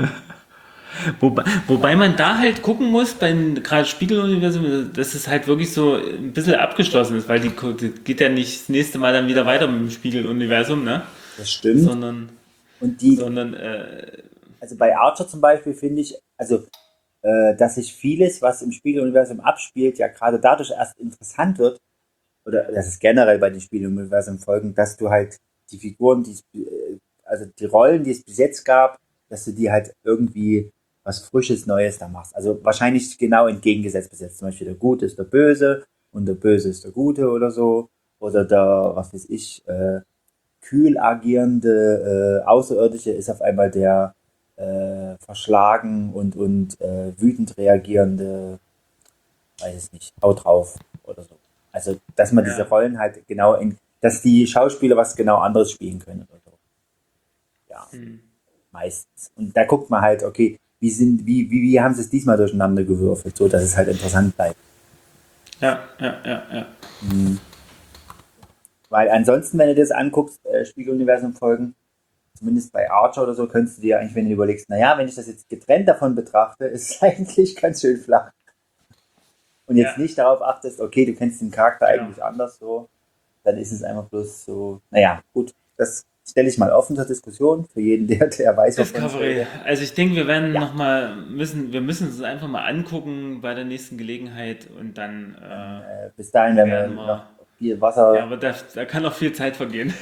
Wobei man da halt gucken muss, beim gerade Spiegeluniversum, dass es halt wirklich so ein bisschen abgeschlossen ist, weil die geht ja nicht das nächste Mal dann wieder weiter mit dem Spiegeluniversum, ne? das stimmt. Sondern, Und sondern also bei Archer zum Beispiel finde ich, also, dass sich vieles, was im Spiegeluniversum abspielt, ja gerade dadurch erst interessant wird, oder ja, das ist generell bei den Spiegeluniversum folgen, dass du halt die Figuren, also die Rollen, die es bis jetzt gab, dass du die halt irgendwie was Frisches, Neues da machst. Also wahrscheinlich genau entgegengesetzt bis jetzt. Zum Beispiel der Gute ist der Böse und der Böse ist der Gute oder so. Oder der, was weiß ich, kühl agierende Außerirdische ist auf einmal der verschlagen und wütend reagierende, weiß es nicht, haut drauf oder so. Also, dass man diese ja. Rollen halt genau dass die Schauspieler was genau anderes spielen können oder so. Ja, Hm. meistens. Und da guckt man halt, okay, wie haben sie es diesmal durcheinander gewürfelt, so dass es halt interessant bleibt. Ja, ja, ja, ja. Mhm. Weil ansonsten, wenn du dir das anguckst, Spiegeluniversum-Folgen, zumindest bei Archer oder so, könntest du dir eigentlich, wenn du überlegst, naja, wenn ich das jetzt getrennt davon betrachte, ist es eigentlich ganz schön flach. Und jetzt Ja, nicht darauf achtest, okay, du kennst den Charakter genau. eigentlich anders so, dann ist es einfach bloß so, naja, gut, das stelle ich mal offen zur Diskussion für jeden, der weiß, wovon ich Discovery. rede. Also ich denke, wir werden Ja, noch mal wir müssen es einfach mal angucken bei der nächsten Gelegenheit und dann dann bis dahin werden wir werden noch wir. viel Ja, Wasser. aber da kann noch viel Zeit vergehen.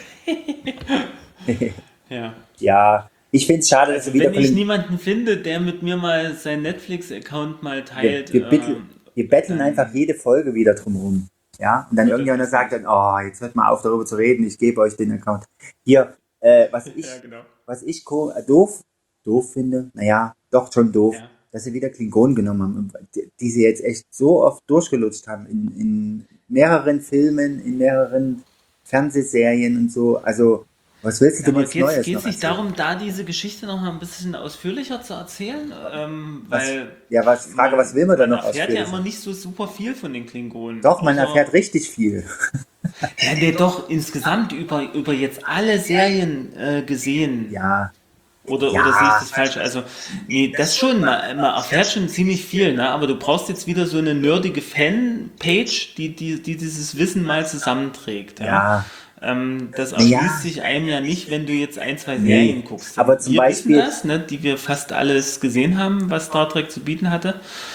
Ja. Ja, ich finde es schade, dass sie Also wieder wenn von ich dem, niemanden finde, der mit mir mal seinen Netflix-Account mal wir, teilt, wir, bettel, wir betteln einfach dann jede Folge wieder drum rum. Ja, und dann wird das irgendjemand sagt lustig. dann, oh, jetzt hört mal auf darüber zu reden, ich gebe euch den Account. Hier, Ja, genau. was ich doof finde, naja, doch schon doof, Ja. dass sie wieder Klingonen genommen haben, die sie jetzt echt so oft durchgelutscht haben in mehreren Filmen, in mehreren Fernsehserien und so. Also, was willst du Ja, denn aber jetzt Neues geht's noch nicht erzählen? darum, da diese Geschichte noch mal ein bisschen ausführlicher zu erzählen? Was, Weil ja, Frage, was will man da man noch erfährt ja immer ausführlicher? nicht so super viel von den Klingonen, Doch, man erfährt außer richtig viel. ja, nee, doch insgesamt über jetzt alle Serien gesehen. Ja, Oder sehe ich ja, das falsch? Also, nee, das schon, man erfährt schon ziemlich viel, ne? Aber du brauchst jetzt wieder so eine nerdige Fan-Page, die dieses Wissen mal zusammenträgt, ja? ja, Das erschließt naja, sich einem ja nicht, wenn du jetzt ein, zwei nee. Serien guckst. Aber zum Wir wissen Beispiel, das, ne? Die wir fast alles gesehen haben, was Star Trek zu bieten hatte.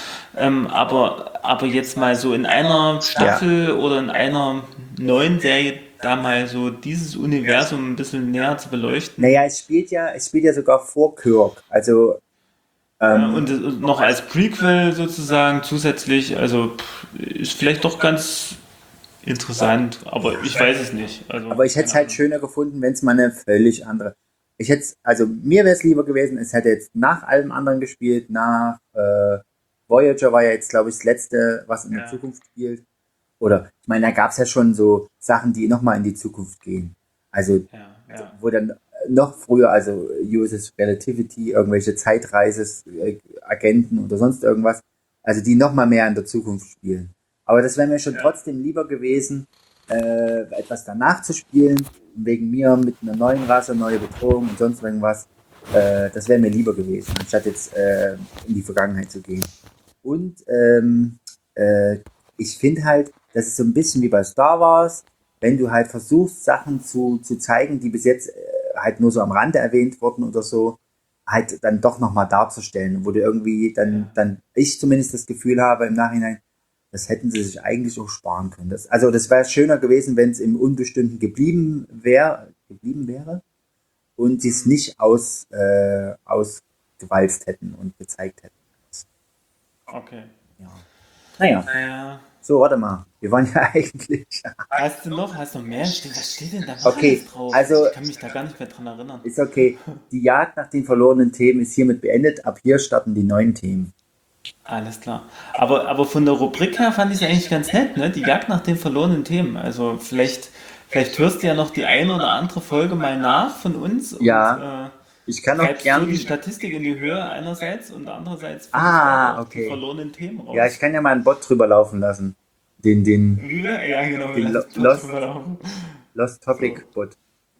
Aber jetzt mal so in einer ja, Staffel oder in einer neuen Serie da mal so dieses Universum ein bisschen näher zu beleuchten. naja, es spielt ja sogar vor Kirk. Also, Ja, ähm, und noch als Prequel sozusagen zusätzlich, also ist vielleicht doch ganz interessant, aber ich weiß es nicht. Also, aber ich hätte keine es halt Ahnung. schöner gefunden, wenn es mal eine völlig andere. Also mir wäre es lieber gewesen, es hätte jetzt nach allem anderen gespielt, nach Voyager war ja jetzt, glaube ich, das letzte, was in der Ja, Zukunft spielt. Oder, ich meine, da gab es ja schon so Sachen, die nochmal in die Zukunft gehen. Also, ja, ja. wo dann noch früher, also USS Relativity, irgendwelche Zeitreises-Agenten oder sonst irgendwas, also die noch mal mehr in der Zukunft spielen. Aber das wäre mir schon Ja. trotzdem lieber gewesen, etwas danach zu spielen, wegen mir mit einer neuen Rasse, neue Bedrohung und sonst irgendwas. Das wäre mir lieber gewesen, anstatt jetzt in die Vergangenheit zu gehen. Und äh, ich finde halt, das ist so ein bisschen wie bei Star Wars, wenn du halt versuchst, Sachen zu zeigen, die bis jetzt halt nur so am Rande erwähnt wurden oder so, halt dann doch nochmal darzustellen, wo du irgendwie Ja. dann ich zumindest das Gefühl habe im Nachhinein, das hätten sie sich eigentlich auch sparen können. Also das wäre schöner gewesen, wenn es im Unbestimmten geblieben wäre und sie es nicht ausgewalzt hätten und gezeigt hätten. Okay. Ja. Naja, Naja. so, warte mal. Wir waren ja eigentlich. Hast du noch mehr stehen? Was steht denn da noch Okay, alles drauf? also Ich kann mich da gar nicht mehr dran erinnern. ist okay. Die Jagd nach den verlorenen Themen ist hiermit beendet. Ab hier starten die neuen Themen. Alles klar. Aber von der Rubrik her fand ich es eigentlich ganz nett, ne? Die Jagd nach den verlorenen Themen. Also vielleicht hörst du ja noch die eine oder andere Folge mal nach von uns und Ja, ich kann auch treibst so die gern. Statistik in die Höhe einerseits und andererseits findest du aber auch die Okay. verlorenen Themen Ja, ich raus. kann ja mal einen Bot drüber laufen lassen. Den, den, Wie bitte? Ja, genau, den lass es mal Lost, drüber laufen. Lost So. Topic Bot.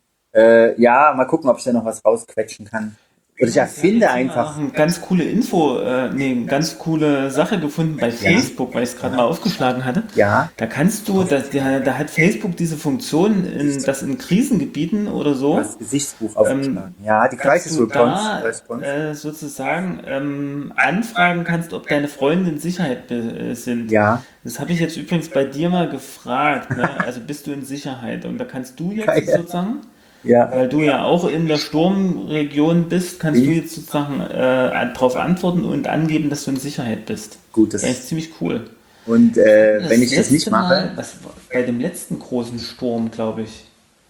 Ja, mal gucken, ob ich da noch was rausquetschen kann. Oder ich Übrigens, ich habe erfinde jetzt hier noch einfach. eine ganz coole eine ganz coole Sache gefunden bei Ja, Facebook, weil ich es gerade mal ja, aufgeschlagen hatte. ja. Da kannst du, da hat Facebook diese Funktion, dass in Krisengebieten oder Das so, Gesichtsbuch aufgeschlagen. Ja, die kannst Crisis du da Response. sozusagen anfragen kannst, ob deine Freunde in Sicherheit sind. Ja, Das habe ich jetzt übrigens bei dir mal gefragt, ne? Also bist du in Sicherheit? Und da kannst du jetzt geil. sozusagen, Ja, weil du ja auch in der Sturmregion bist, kannst du wie? jetzt sozusagen darauf antworten und angeben, dass du in Sicherheit bist. Gut, Das ist eigentlich ziemlich cool. und wenn Das ich das nicht letzte mache, Mal, was war, bei dem letzten großen Sturm, glaube ich,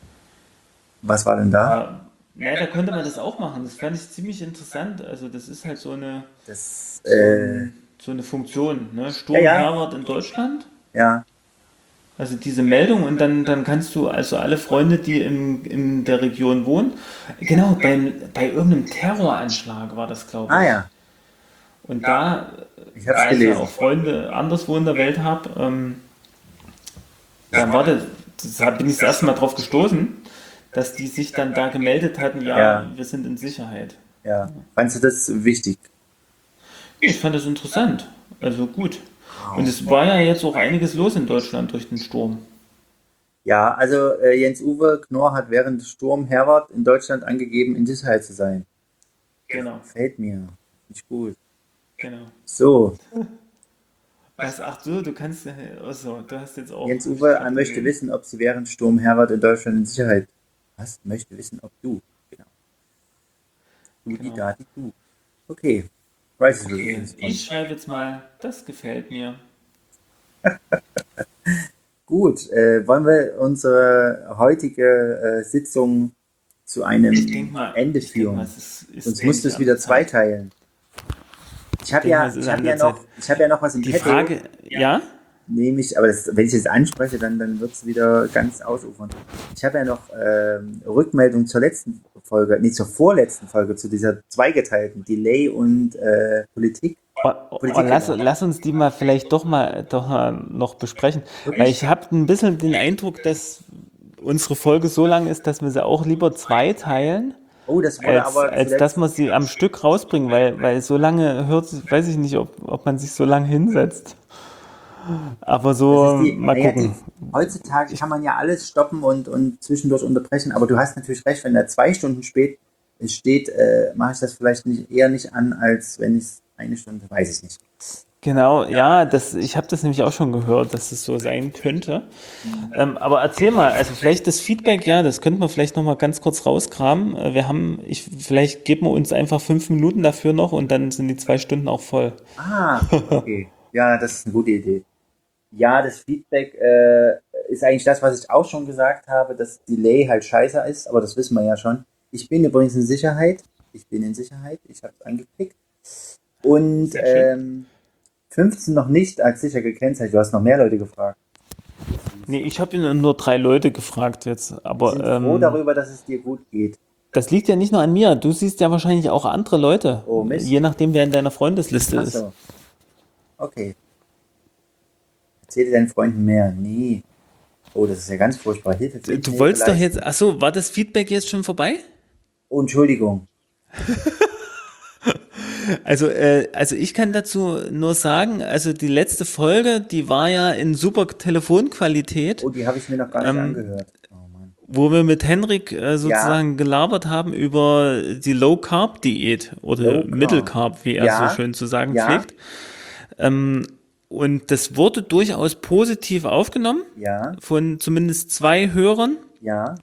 was war denn da? ja, da konnte man das auch machen. Das fand ich ziemlich interessant. Also das ist halt Das, so eine Funktion, ne? ja, Sturm ja, Herwart in Deutschland. ja. Also diese Meldung und dann kannst du also alle Freunde, die in der Region wohnen, genau, bei irgendeinem Terroranschlag war das, glaube Ah ich. ja, Und ich habe es da ich ja auch gelesen. Freunde anderswo in der Welt habe, dann war da bin ich das erste Mal drauf gestoßen, dass die sich dann da gemeldet hatten, ja, Ja, wir sind in Sicherheit. ja. Fandst du das wichtig? Ich fand das interessant. Also gut. Und es war ja jetzt auch einiges los in Deutschland durch den Sturm. Ja, also Jens-Uwe Knorr hat während des Sturm Herwart in Deutschland angegeben, in Sicherheit zu sein. Genau, Gefällt mir. Nicht gut. genau. So, Was, ach so, du kannst, also, du hast jetzt auch, habe ich Jens-Uwe gerade möchte gesehen. wissen, ob sie während Sturm Herwart in Deutschland in Sicherheit. Was? Möchte wissen, ob du. Genau. Du, die Genau. da, die du. Okay. Crisis Okay, ich Response. schreibe jetzt mal, das gefällt mir. Gut, wollen wir unsere heutige Sitzung zu einem Ende Ich denke mal, führen? ist Sonst musst du endlich es an der wieder Zeit. zweiteilen. Ich denke mal, es ist an der Zeit. Ich habe ja noch was im Die Petto, Frage, ja? nämlich, aber wenn ich es anspreche, dann wird es wieder ganz ausufern. Ich habe ja noch Rückmeldung zur letzten Folge, nee, zur vorletzten Folge, zu dieser zweigeteilten Delay und Politik, Lass uns die mal vielleicht doch mal noch besprechen, weil wirklich? ich habe ein bisschen den Eindruck, dass unsere Folge so lang ist, dass wir sie auch lieber zweiteilen, Oh, das wurde aber als dass zuletzt. wir sie am Stück rausbringen, weil so lange weiß ich nicht, ob man sich so lange hinsetzt. Aber Das so, ist mal gucken. heutzutage kann man ja alles stoppen und zwischendurch unterbrechen, aber du hast natürlich recht, wenn da 2 Stunden spät es steht, mache ich das vielleicht eher nicht an, als wenn es eine Stunde, weiß ich nicht. Genau, ja, ich habe das nämlich auch schon gehört, dass es so sein könnte. Aber erzähl mal, also vielleicht das Feedback, ja, das könnten wir vielleicht noch mal ganz kurz rauskramen. Vielleicht geben wir uns einfach 5 Minuten dafür noch und dann sind die 2 Stunden auch voll. Okay. Ja, das ist eine gute Idee. Ja, das Feedback ist eigentlich das, was ich auch schon gesagt habe, dass Delay halt scheiße ist, aber das wissen wir ja schon. Ich bin übrigens in Sicherheit. Ich bin in Sicherheit. Ich habe es angeklickt. Und Sehr schön. 15 noch nicht als sicher gekennzeichnet. Du hast noch mehr Leute gefragt. Nee, ich habe nur 3 Leute gefragt jetzt, Wir aber sind froh darüber, dass es dir gut geht. das liegt ja nicht nur an mir. Du siehst ja wahrscheinlich auch andere Leute, Oh je Mist. nachdem, wer in deiner Freundesliste Ach ist. so, okay. Erzähle deinen Freunden mehr. Nee. Oh, das ist ja ganz furchtbar. Hilfe, bitte Du Hilfe wolltest doch jetzt, leisten. ach so, war das Feedback jetzt schon vorbei? Oh, Entschuldigung. Also ich kann dazu nur sagen, also die letzte Folge, die war ja in super Telefonqualität, Oh, die habe ich mir noch gar nicht ähm, angehört. Oh Mann. wo wir mit Henrik Ja, sozusagen gelabert haben über die Low Carb Diät oder Low Middle Carb. Carb, wie er so Ja, schön zu sagen ja, pflegt. Und das wurde durchaus positiv aufgenommen ja, von zumindest zwei Hörern, ja,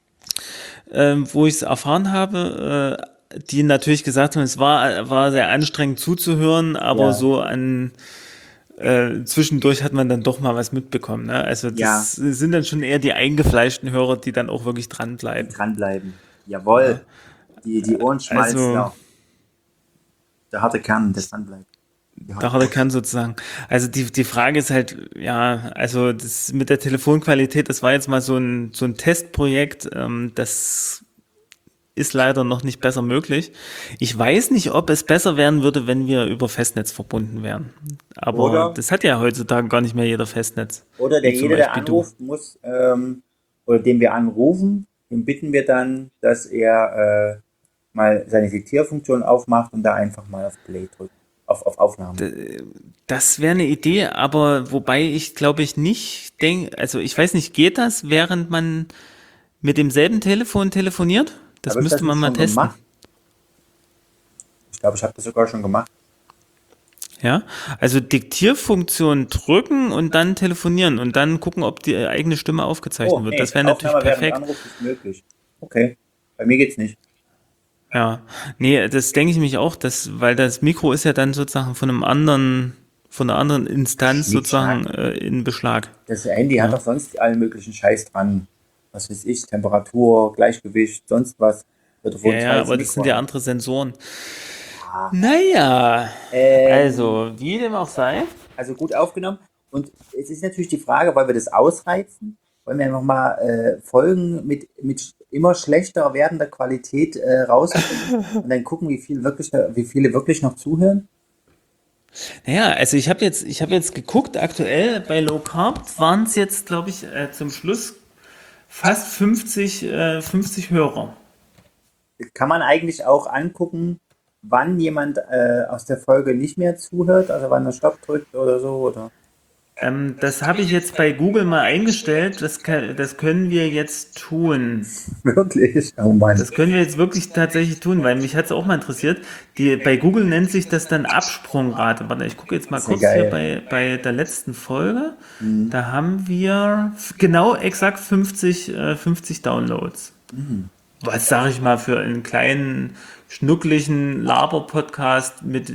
wo ich es erfahren habe, die natürlich gesagt haben, war sehr anstrengend zuzuhören, aber ja, so an zwischendurch hat man dann doch mal was mitbekommen. Ne? Also ja. das sind dann schon eher die eingefleischten Hörer, die dann auch wirklich Die dranbleiben. dranbleiben. Ja? Jawohl. Die Also Ohrenschmalzler. Der harte Kern, der dranbleibt. Die da hat er Hardcore. kann sozusagen. Also die Frage ist halt, ja, also das mit der Telefonqualität, das war jetzt mal so ein Testprojekt, das ist leider noch nicht besser möglich. Ich weiß nicht, ob es besser werden würde, wenn wir über Festnetz verbunden wären. Aber Oder, das hat ja heutzutage gar nicht mehr jeder Festnetz. oder Wie zum jeder, der Beispiel du. anruft, muss, oder den wir anrufen, den bitten wir dann, dass er mal seine Diktierfunktion aufmacht und da einfach mal auf Play drückt. Auf Aufnahme. Das wäre eine Idee, aber wobei ich glaube ich nicht denke, also ich weiß nicht, geht das, während man mit demselben Telefon telefoniert? Das Habe ich das müsste man nicht mal schon testen. gemacht? Ich glaube, ich habe das sogar schon gemacht. Ja, also Diktierfunktion drücken und dann telefonieren und dann gucken, ob die eigene Stimme aufgezeichnet Oh, wird. Das nee, wäre natürlich Aufnahme während perfekt. Anruf ist möglich. Okay. Bei mir geht's nicht. Ja, nee, das denke ich mich auch, weil das Mikro ist ja dann sozusagen von einer anderen Instanz Schnickschnack. sozusagen in Beschlag. Das Handy hat doch Ja. sonst allen möglichen Scheiß dran. Was weiß ich, Temperatur, Gleichgewicht, sonst was. Wird doch wohl Ja, ein ja, scheiß aber das Mikro sind ja haben. andere Sensoren. Ja. Naja, Ähm, also, wie dem auch sei. also gut aufgenommen. Und es ist natürlich die Frage, wollen wir das ausreizen? Wollen wir einfach mal Folgen mit immer schlechter werdender Qualität rausbringen und dann gucken, wie viele wirklich noch zuhören? Naja, also ich habe jetzt geguckt, aktuell bei Low Carb waren es jetzt, glaube ich, zum Schluss fast 50 Hörer. Kann man eigentlich auch angucken, wann jemand aus der Folge nicht mehr zuhört, also wann er Stopp drückt oder so, oder? Das habe ich jetzt bei Google mal eingestellt. Das können wir jetzt tun. Wirklich? Oh Mann. Das können wir jetzt wirklich tatsächlich tun, weil mich hat es auch mal interessiert. Bei Google nennt sich das dann Absprungrate. Warte, ich gucke jetzt mal Ist ja kurz hier geil. bei der letzten Folge. Mhm. Da haben wir genau exakt 50 Downloads. Was sage ich mal für einen kleinen, schnucklichen Laber-Podcast mit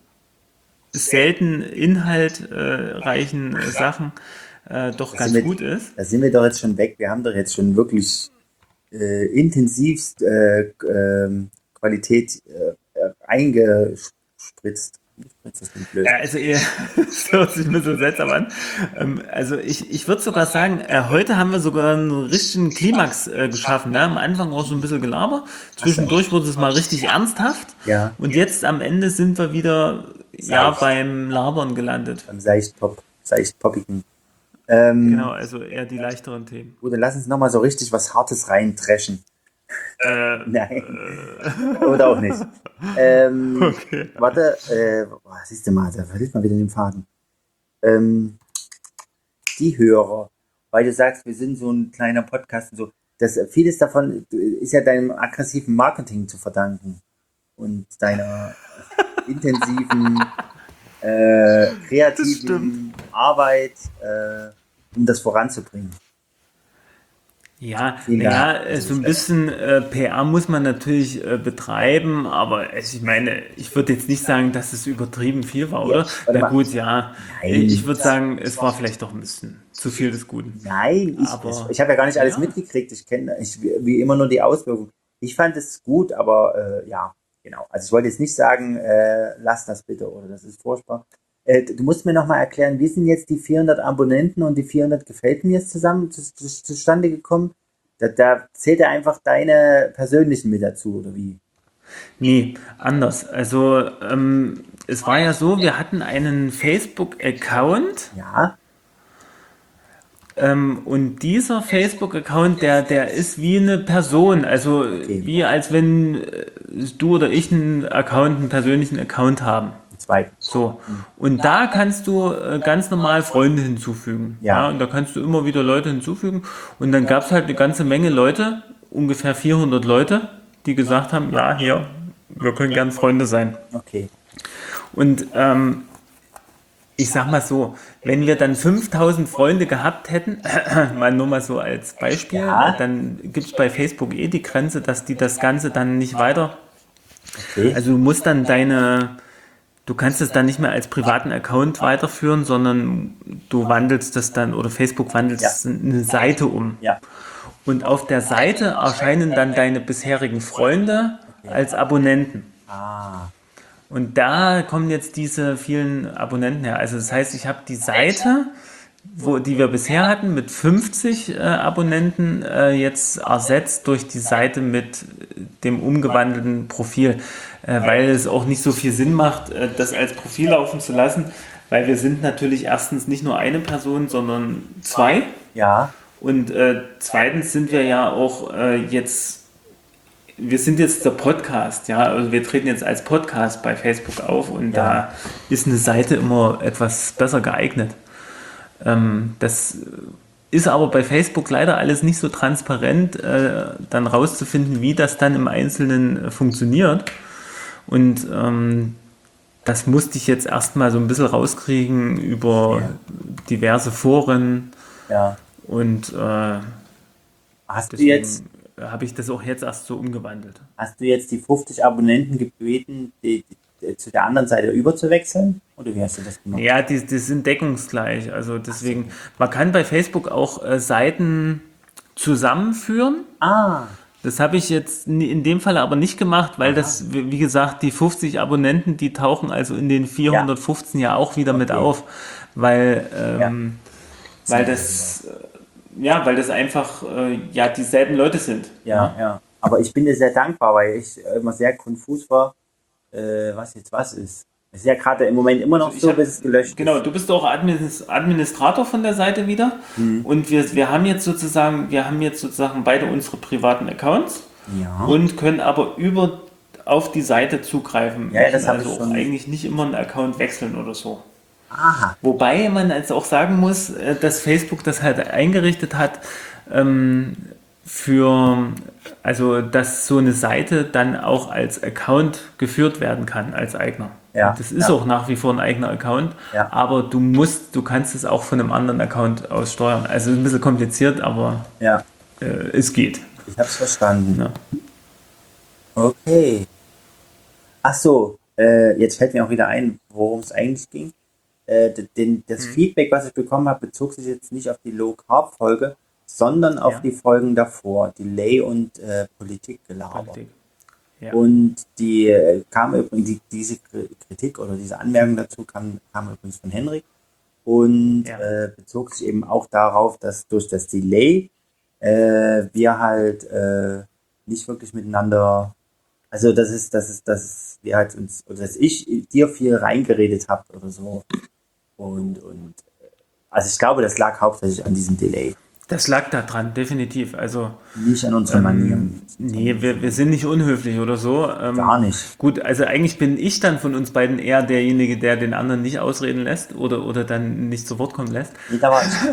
selten inhaltreichen Sachen doch Da sind ganz wir, gut ist. da sind wir doch jetzt schon weg. Wir haben doch jetzt schon wirklich intensivst Qualität eingespritzt. Gespritzt, das klingt blöd. Ja, also das hört sich ein bisschen seltsam an. Also ich würde sogar sagen, heute haben wir sogar einen richtigen Klimax geschaffen. Ne? Am Anfang auch so ein bisschen Gelaber. Ach so. Zwischendurch wurde es mal richtig ernsthaft. Ja, Und jetzt am Ende sind wir wieder ja seicht. beim Labern gelandet. Beim seicht-poppigen. Genau, also eher die leichteren Themen. Gut, dann lass uns nochmal so richtig was Hartes reintreschen. Nein, oder auch nicht. Okay. Warte, siehst du mal, da verliert man wieder den Faden. Ähm, die Hörer, weil du sagst, wir sind so ein kleiner Podcast und so, vieles davon ist ja deinem aggressiven Marketing zu verdanken und deiner intensiven, Das stimmt. kreativen Arbeit, um das voranzubringen. Ja, Vielen Dank. naja, Also so ich, ein bisschen PR muss man natürlich betreiben, aber ich meine, ich würde jetzt nicht sagen, dass es übertrieben viel war, ja, oder? warte Na mal. gut, ja, ich Nein, würde sagen, es war vielleicht doch ein bisschen zu viel des Guten. nein, Aber ich habe ja gar nicht alles ja, mitgekriegt. Ich kenne wie immer nur die Auswirkungen. Ich fand es gut, aber ja, genau. Also ich wollte jetzt nicht sagen, lass das bitte oder das ist furchtbar. Du musst mir nochmal erklären, wie sind jetzt die 400 Abonnenten und die 400 gefällt mir zustande gekommen? Da zählt ja einfach deine persönlichen mit dazu, oder wie? Nee, anders. Also es war ja so, wir hatten einen Facebook-Account. Ja, Und dieser Facebook-Account, der ist wie eine Person, also okay. wie als wenn du oder ich einen persönlichen Account haben. Ein zweiten. So. Hm. Und da kannst du ganz normal Freunde hinzufügen. Ja, Ja, und da kannst du immer wieder Leute hinzufügen. Und dann gab es halt eine ganze Menge Leute, ungefähr 400 Leute, die gesagt haben, ja, hier, wir können gern Freunde sein. okay. Und ich sag mal so, wenn wir dann 5000 Freunde gehabt hätten, mal nur mal so als Beispiel, Ja, dann gibt es bei Facebook eh die Grenze, dass die das Ganze dann nicht weiter, okay. also du musst dann du kannst es dann nicht mehr als privaten Account weiterführen, sondern du wandelst das dann, oder Facebook wandelt Ja, es in eine Seite um. ja, Und auf der Seite erscheinen dann deine bisherigen Freunde okay. als Abonnenten. Ah, Und da kommen jetzt diese vielen Abonnenten her. Also das heißt, ich habe die Seite, die wir bisher hatten, mit 50 Abonnenten jetzt ersetzt durch die Seite mit dem umgewandelten Profil, weil es auch nicht so viel Sinn macht, das als Profil laufen zu lassen, weil wir sind natürlich erstens nicht nur eine Person, sondern zwei. ja, Und zweitens sind wir ja auch wir sind jetzt der Podcast, ja, also wir treten jetzt als Podcast bei Facebook auf und ja, da ist eine Seite immer etwas besser geeignet. Das ist aber bei Facebook leider alles nicht so transparent, dann rauszufinden, wie das dann im Einzelnen funktioniert. Und das musste ich jetzt erstmal so ein bisschen rauskriegen über verstehe. diverse Foren Ja. und Hast du jetzt, deswegen habe ich das auch jetzt erst so umgewandelt. hast du jetzt die 50 Abonnenten gebeten, zu der anderen Seite überzuwechseln? Oder wie hast du das gemacht? Ja, die sind deckungsgleich. Also Ach so. deswegen, man kann bei Facebook auch Seiten zusammenführen. Ah, Das habe ich jetzt in dem Fall aber nicht gemacht, weil aha. das, wie gesagt, die 50 Abonnenten, die tauchen also in den Ja, 415 ja auch wieder mit okay. auf, weil, Ja, weil sehr sinnvoll. das, ja, weil das einfach ja dieselben Leute sind. Ja, Ja? ja. Aber ich bin dir sehr dankbar, weil ich immer sehr konfus war, was jetzt was ist. Es ist ja gerade im Moment immer Also noch so, bis es gelöscht genau, ist. du bist auch Administrator von der Seite wieder Hm. und wir haben jetzt sozusagen beide unsere privaten Accounts Ja. und können aber auf die Seite zugreifen, Ja, ja, müssen das habe also ich auch schon. eigentlich nicht immer einen Account wechseln oder so. Aha. Wobei man jetzt auch sagen muss, dass Facebook das halt eingerichtet hat, ähm, für, also dass so eine Seite dann auch als Account geführt werden kann, als eigener. Und Ja, das ist ja, auch nach wie vor ein eigener Account, ja, aber du kannst es auch von einem anderen Account aus steuern. Also ein bisschen kompliziert, aber ja. es geht. Ich habe es verstanden. Ja. Okay. Ach so, jetzt fällt mir auch wieder ein, worum es eigentlich ging. Das Feedback, was ich bekommen habe, bezog sich jetzt nicht auf die Low-Carb-Folge, sondern auf Ja, die Folgen davor, Delay und Politikgelaber. Politik. Ja, Und die kam übrigens, diese Kritik oder diese Anmerkung dazu kam übrigens von Henrik und ja, bezog sich eben auch darauf, dass durch das Delay wir halt nicht wirklich miteinander, also dass wir halt uns, oder dass ich dir viel reingeredet habe oder so. Und also ich glaube, das lag hauptsächlich an diesem Delay, das lag da dran, definitiv. Also nicht an unseren Manieren. nee, wir sind nicht unhöflich oder so. Gar nicht. Gut, also eigentlich bin ich dann von uns beiden eher derjenige, der den anderen nicht ausreden lässt oder dann nicht zu Wort kommen lässt. Nee, da war ich.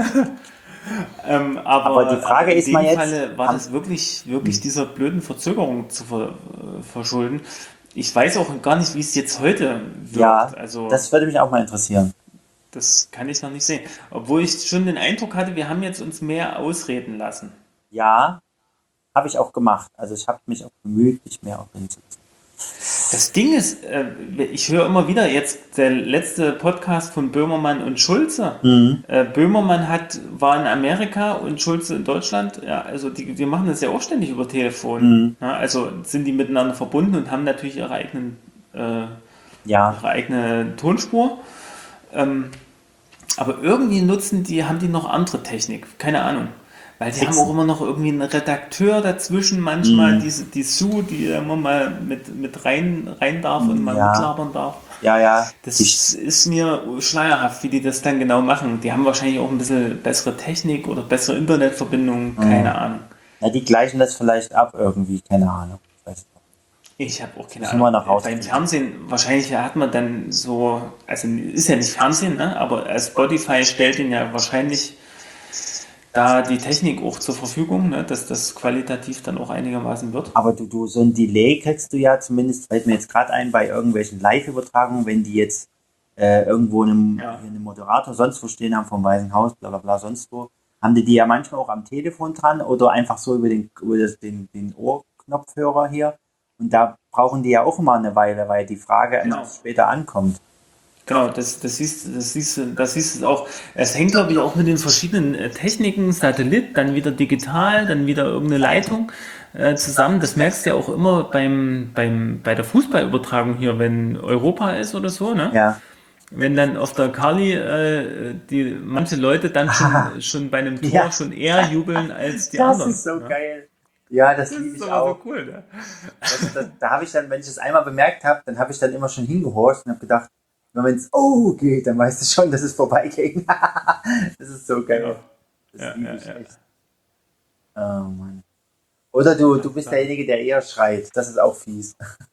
Aber die Aber Frage in ist mal dem jetzt, Falle war haben, das wirklich dieser blöden Verzögerung zu verschulden. Ich weiß auch gar nicht, wie es jetzt heute ja, wirkt. Also das würde mich auch mal interessieren. das kann ich noch nicht sehen. Obwohl ich schon den Eindruck hatte, wir haben jetzt uns mehr ausreden lassen. Ja, habe ich auch gemacht. Also ich habe mich auch bemüht, mich mehr auch hinzusetzen. Das Ding ist, ich höre immer wieder jetzt der letzte Podcast von Böhmermann und Schulze. Mhm. Böhmermann war in Amerika und Schulze in Deutschland. Ja, also die machen das ja auch ständig über Telefon. Mhm. Ja, also sind die miteinander verbunden und haben natürlich Ja, ihre eigene Tonspur. Aber irgendwie haben die noch andere Technik. Keine Ahnung. Weil die haben auch Fixen. immer noch irgendwie einen Redakteur dazwischen, manchmal Mhm. die Sue, die immer mal mit rein darf und mal Ja, mitlabern darf. ja, ja. Das ist mir schleierhaft, wie die das dann genau machen. Die haben wahrscheinlich auch ein bisschen bessere Technik oder bessere Internetverbindungen, keine Mhm. Ahnung. Ja, die gleichen das vielleicht ab irgendwie, keine Ahnung. Ich weiß es auch nicht. Ich habe auch Das keine müssen wir Ahnung. noch Beim rauskriegen. Fernsehen, wahrscheinlich hat man dann so, also ist ja nicht Fernsehen, ne? Aber Spotify stellt ihnen ja wahrscheinlich da die Technik auch zur Verfügung, ne? Dass das qualitativ dann auch einigermaßen wird. Aber so ein Delay kriegst du ja zumindest, fällt mir jetzt gerade ein, bei irgendwelchen Live-Übertragungen, wenn die jetzt irgendwo Ja. hier einen Moderator sonst wo stehen haben vom Weißen Haus, bla bla bla, sonst wo, haben die ja manchmal auch am Telefon dran oder einfach so den Ohrknopfhörer hier. Und da brauchen die ja auch immer eine Weile, weil die Frage immer Genau. erst später ankommt. Genau, das siehst du auch. Es hängt, glaube ich, auch mit den verschiedenen Techniken, Satellit, dann wieder digital, dann wieder irgendeine Leitung zusammen. Das merkst du ja auch immer bei der Fußballübertragung hier, wenn Europa ist oder so, ne? Ja. Wenn dann auf der Kali manche Leute dann schon bei einem Tor Ja, schon eher jubeln als die das anderen. ist so Ne? geil. Ja, das Das liebe ist ich aber so auch. cool, ne? Da habe ich dann, wenn ich das einmal bemerkt habe, dann habe ich dann immer schon hingehorcht und habe gedacht, wenn es oh geht, dann weißt du schon, dass es vorbeiging. Das ist so Genau. geil. Das Ja, liebe ja, ich ja. echt. Oh Mann. Oder du Krasse bist Sache. derjenige, der eher schreit. Das ist auch fies.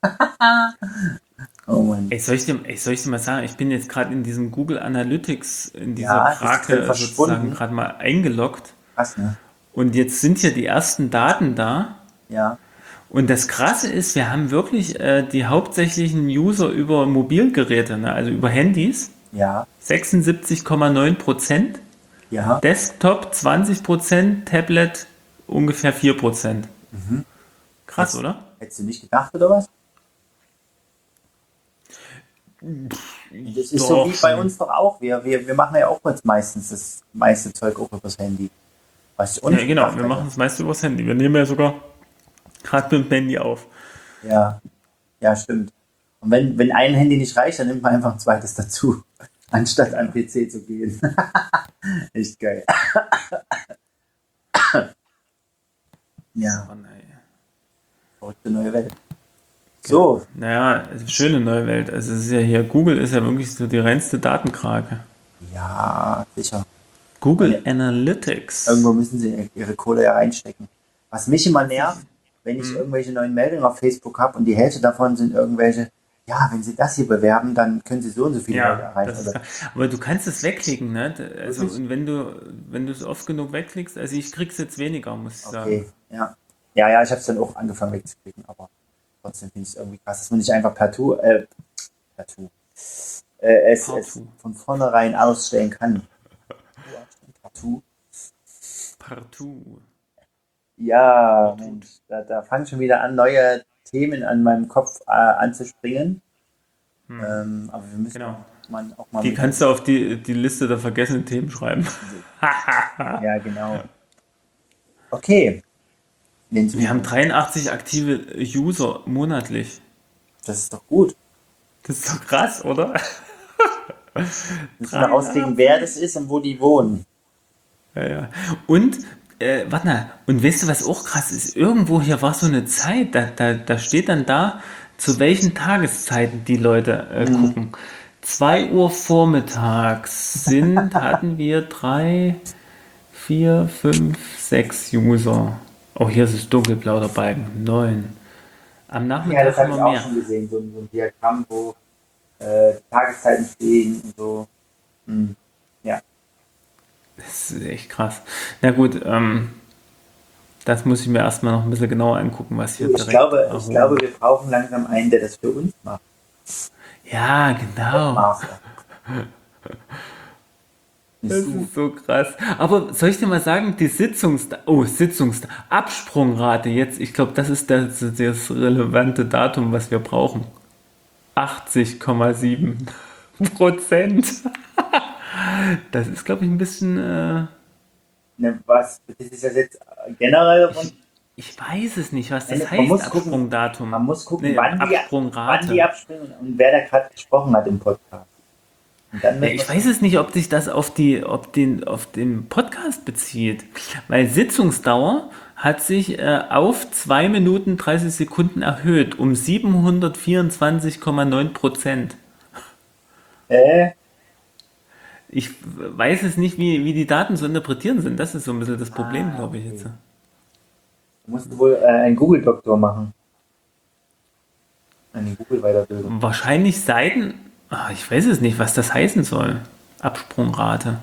Oh Mann. Soll ich dir mal sagen, ich bin jetzt gerade in diesem Google Analytics, in dieser Ja, bist du drin Krake sozusagen verschwunden? gerade mal eingeloggt. Krass, ne? Und jetzt sind hier die ersten Daten da. Ja, Und das Krasse ist, wir haben wirklich die hauptsächlichen User über Mobilgeräte, ne? Also über Handys, ja, 76,9%, ja. Desktop 20%, Tablet ungefähr 4%. Krass, Hättest, oder? hättest du nicht gedacht, oder was? Das ist so Doch, wie bei schon. uns doch auch. Wir machen ja auch jetzt meistens das meiste Zeug auch übers Handy. Was ich auch Ja, nicht genau, gedacht wir hätte. machen das meiste übers Handy. Wir nehmen ja sogar gerade mit dem Handy auf. Ja, ja, stimmt. Und wenn ein Handy nicht reicht, dann nimmt man einfach ein zweites dazu, anstatt an Genau. den PC zu gehen. Echt geil. Ja, Mann, ey. verrückte neue Welt. Genau. So, Naja, schöne neue Welt. Also es ist ja hier, Google ist ja wirklich so die reinste Datenkrake. ja, sicher. Google Meine, Analytics. irgendwo müssen sie ihre Kohle ja reinstecken. Was mich immer Das ist, nervt, wenn ich irgendwelche neuen Meldungen auf Facebook habe und die Hälfte davon sind irgendwelche, ja, wenn Sie das hier bewerben, dann können Sie so und so viele Leute ja, erreichen. das ist Oder klar. Aber du kannst es wegklicken, ne? Also, wirklich? und wenn du es oft genug wegklickst, also ich krieg's jetzt weniger, muss ich sagen. Okay, ja. Ja, ja, ich habe es dann auch angefangen wegzuklicken, aber trotzdem finde ich es irgendwie krass, dass man nicht einfach partout, es Partout. von vornherein ausstellen kann. Partout. Partout. Ja, Partout. Mensch, da fangen schon wieder an, neue Themen an meinem Kopf anzuspringen. Aber wir müssen Genau. auch mal Die mit kannst du auf die Liste der vergessenen Themen schreiben. ja, genau. Okay, Jens, Wir haben 83 aktive User monatlich. das ist doch gut. Das ist doch krass, oder? Müssen wir rauskriegen, wer 83. das ist und wo die wohnen. Ja, ja. Und, warte mal, und weißt du, was auch krass ist? Irgendwo hier war so eine Zeit, da steht dann da, zu welchen Tageszeiten die Leute Hm. gucken. 2 Uhr vormittags hatten wir 3, 4, 5, 6 User. Oh, hier ist es dunkelblau, der Balken. 9. Am Ja, das Nachmittag habe immer ich auch mehr. schon gesehen, so ein Diagramm, wo Tageszeiten stehen und so. Hm. Ja. Das ist echt krass. Na gut, das muss ich mir erstmal noch ein bisschen genauer angucken, was hier Du, direkt ich glaube, erhoben. wir brauchen langsam einen, der das für uns macht. Ja, genau. Webmaster. Eine Das Sue. ist so krass. Aber soll ich dir mal sagen, die Absprungrate jetzt, ich glaube, das ist das relevante Datum, was wir brauchen. 80,7%. Das ist, glaube ich, ein bisschen, Ne, was? Das ist das jetzt generell von. ich weiß es nicht, was das Ne, man heißt, muss gucken, Absprungdatum. man muss gucken, Nee, wann die Absprungrate. abspringen und wer da gerade gesprochen hat im Podcast. Und dann Ja, müssen ich wir, weiß es nicht, ob sich das auf den Podcast bezieht. Weil Sitzungsdauer hat sich auf 2 Minuten 30 Sekunden erhöht um 724,9%. äh, Ich weiß es nicht, wie die Daten zu interpretieren sind. Das ist so ein bisschen das Problem, glaube ich jetzt. okay. Du musst wohl einen Google-Doktor machen. Eine Google-Weiterbildung. Wahrscheinlich ich weiß es nicht, was das heißen soll. Absprungrate.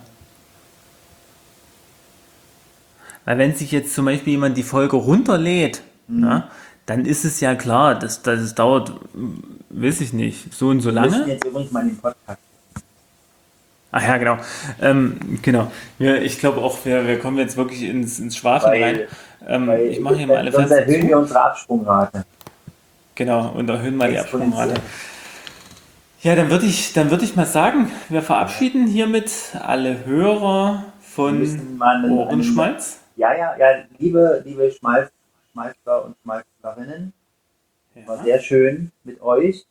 Weil wenn sich jetzt zum Beispiel jemand die Folge runterlädt, Mhm. na, dann ist es ja klar, dass es dauert, weiß ich nicht, so und so Wir müssen lange. jetzt übrigens mal in den Podcast, Ach ja, genau. Genau. Ja, ich glaube auch, wir kommen jetzt wirklich ins Schwafeln rein. weil, Ich mache hier mal alle sonst Fenster erhöhen wir zu. unsere Absprungrate Genau, und erhöhen mal die Absprungrate. exponentiell. Ja, dann würde ich mal sagen, wir verabschieden hiermit alle Hörer Wir von müssen mal Ohrenschmalz. ja, liebe Schmalzler und Schmalzlerinnen, war Ja. sehr schön mit euch.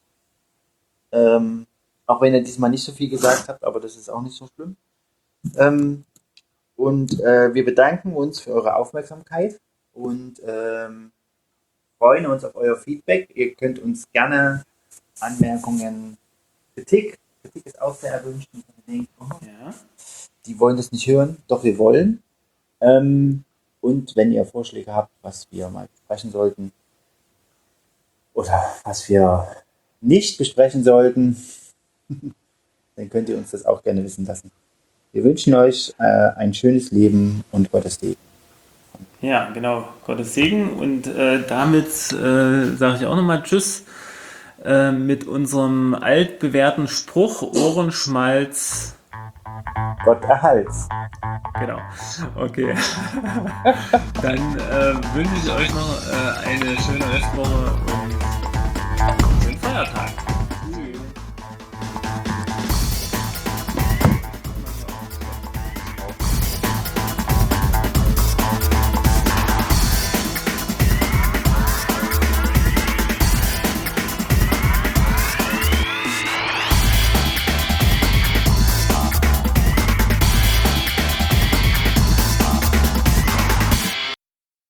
Auch wenn ihr diesmal nicht so viel gesagt habt, aber das ist auch nicht so schlimm. Ähm, und wir bedanken uns für eure Aufmerksamkeit und freuen uns auf euer Feedback. Ihr könnt uns gerne Anmerkungen, Kritik ist auch sehr erwünscht. Und ihr denkt, oh, Ja. die wollen das nicht hören, doch wir wollen. Und wenn ihr Vorschläge habt, was wir mal besprechen sollten oder was wir nicht besprechen sollten, dann könnt ihr uns das auch gerne wissen lassen. Wir wünschen euch ein schönes Leben und Gottes Segen. Ja, genau. Gottes Segen. Und damit sage ich auch nochmal Tschüss mit unserem altbewährten Spruch Ohrenschmalz. Gott erhalt's. Genau. Okay. Dann wünsche ich euch noch eine schöne Restwoche und einen schönen Feiertag.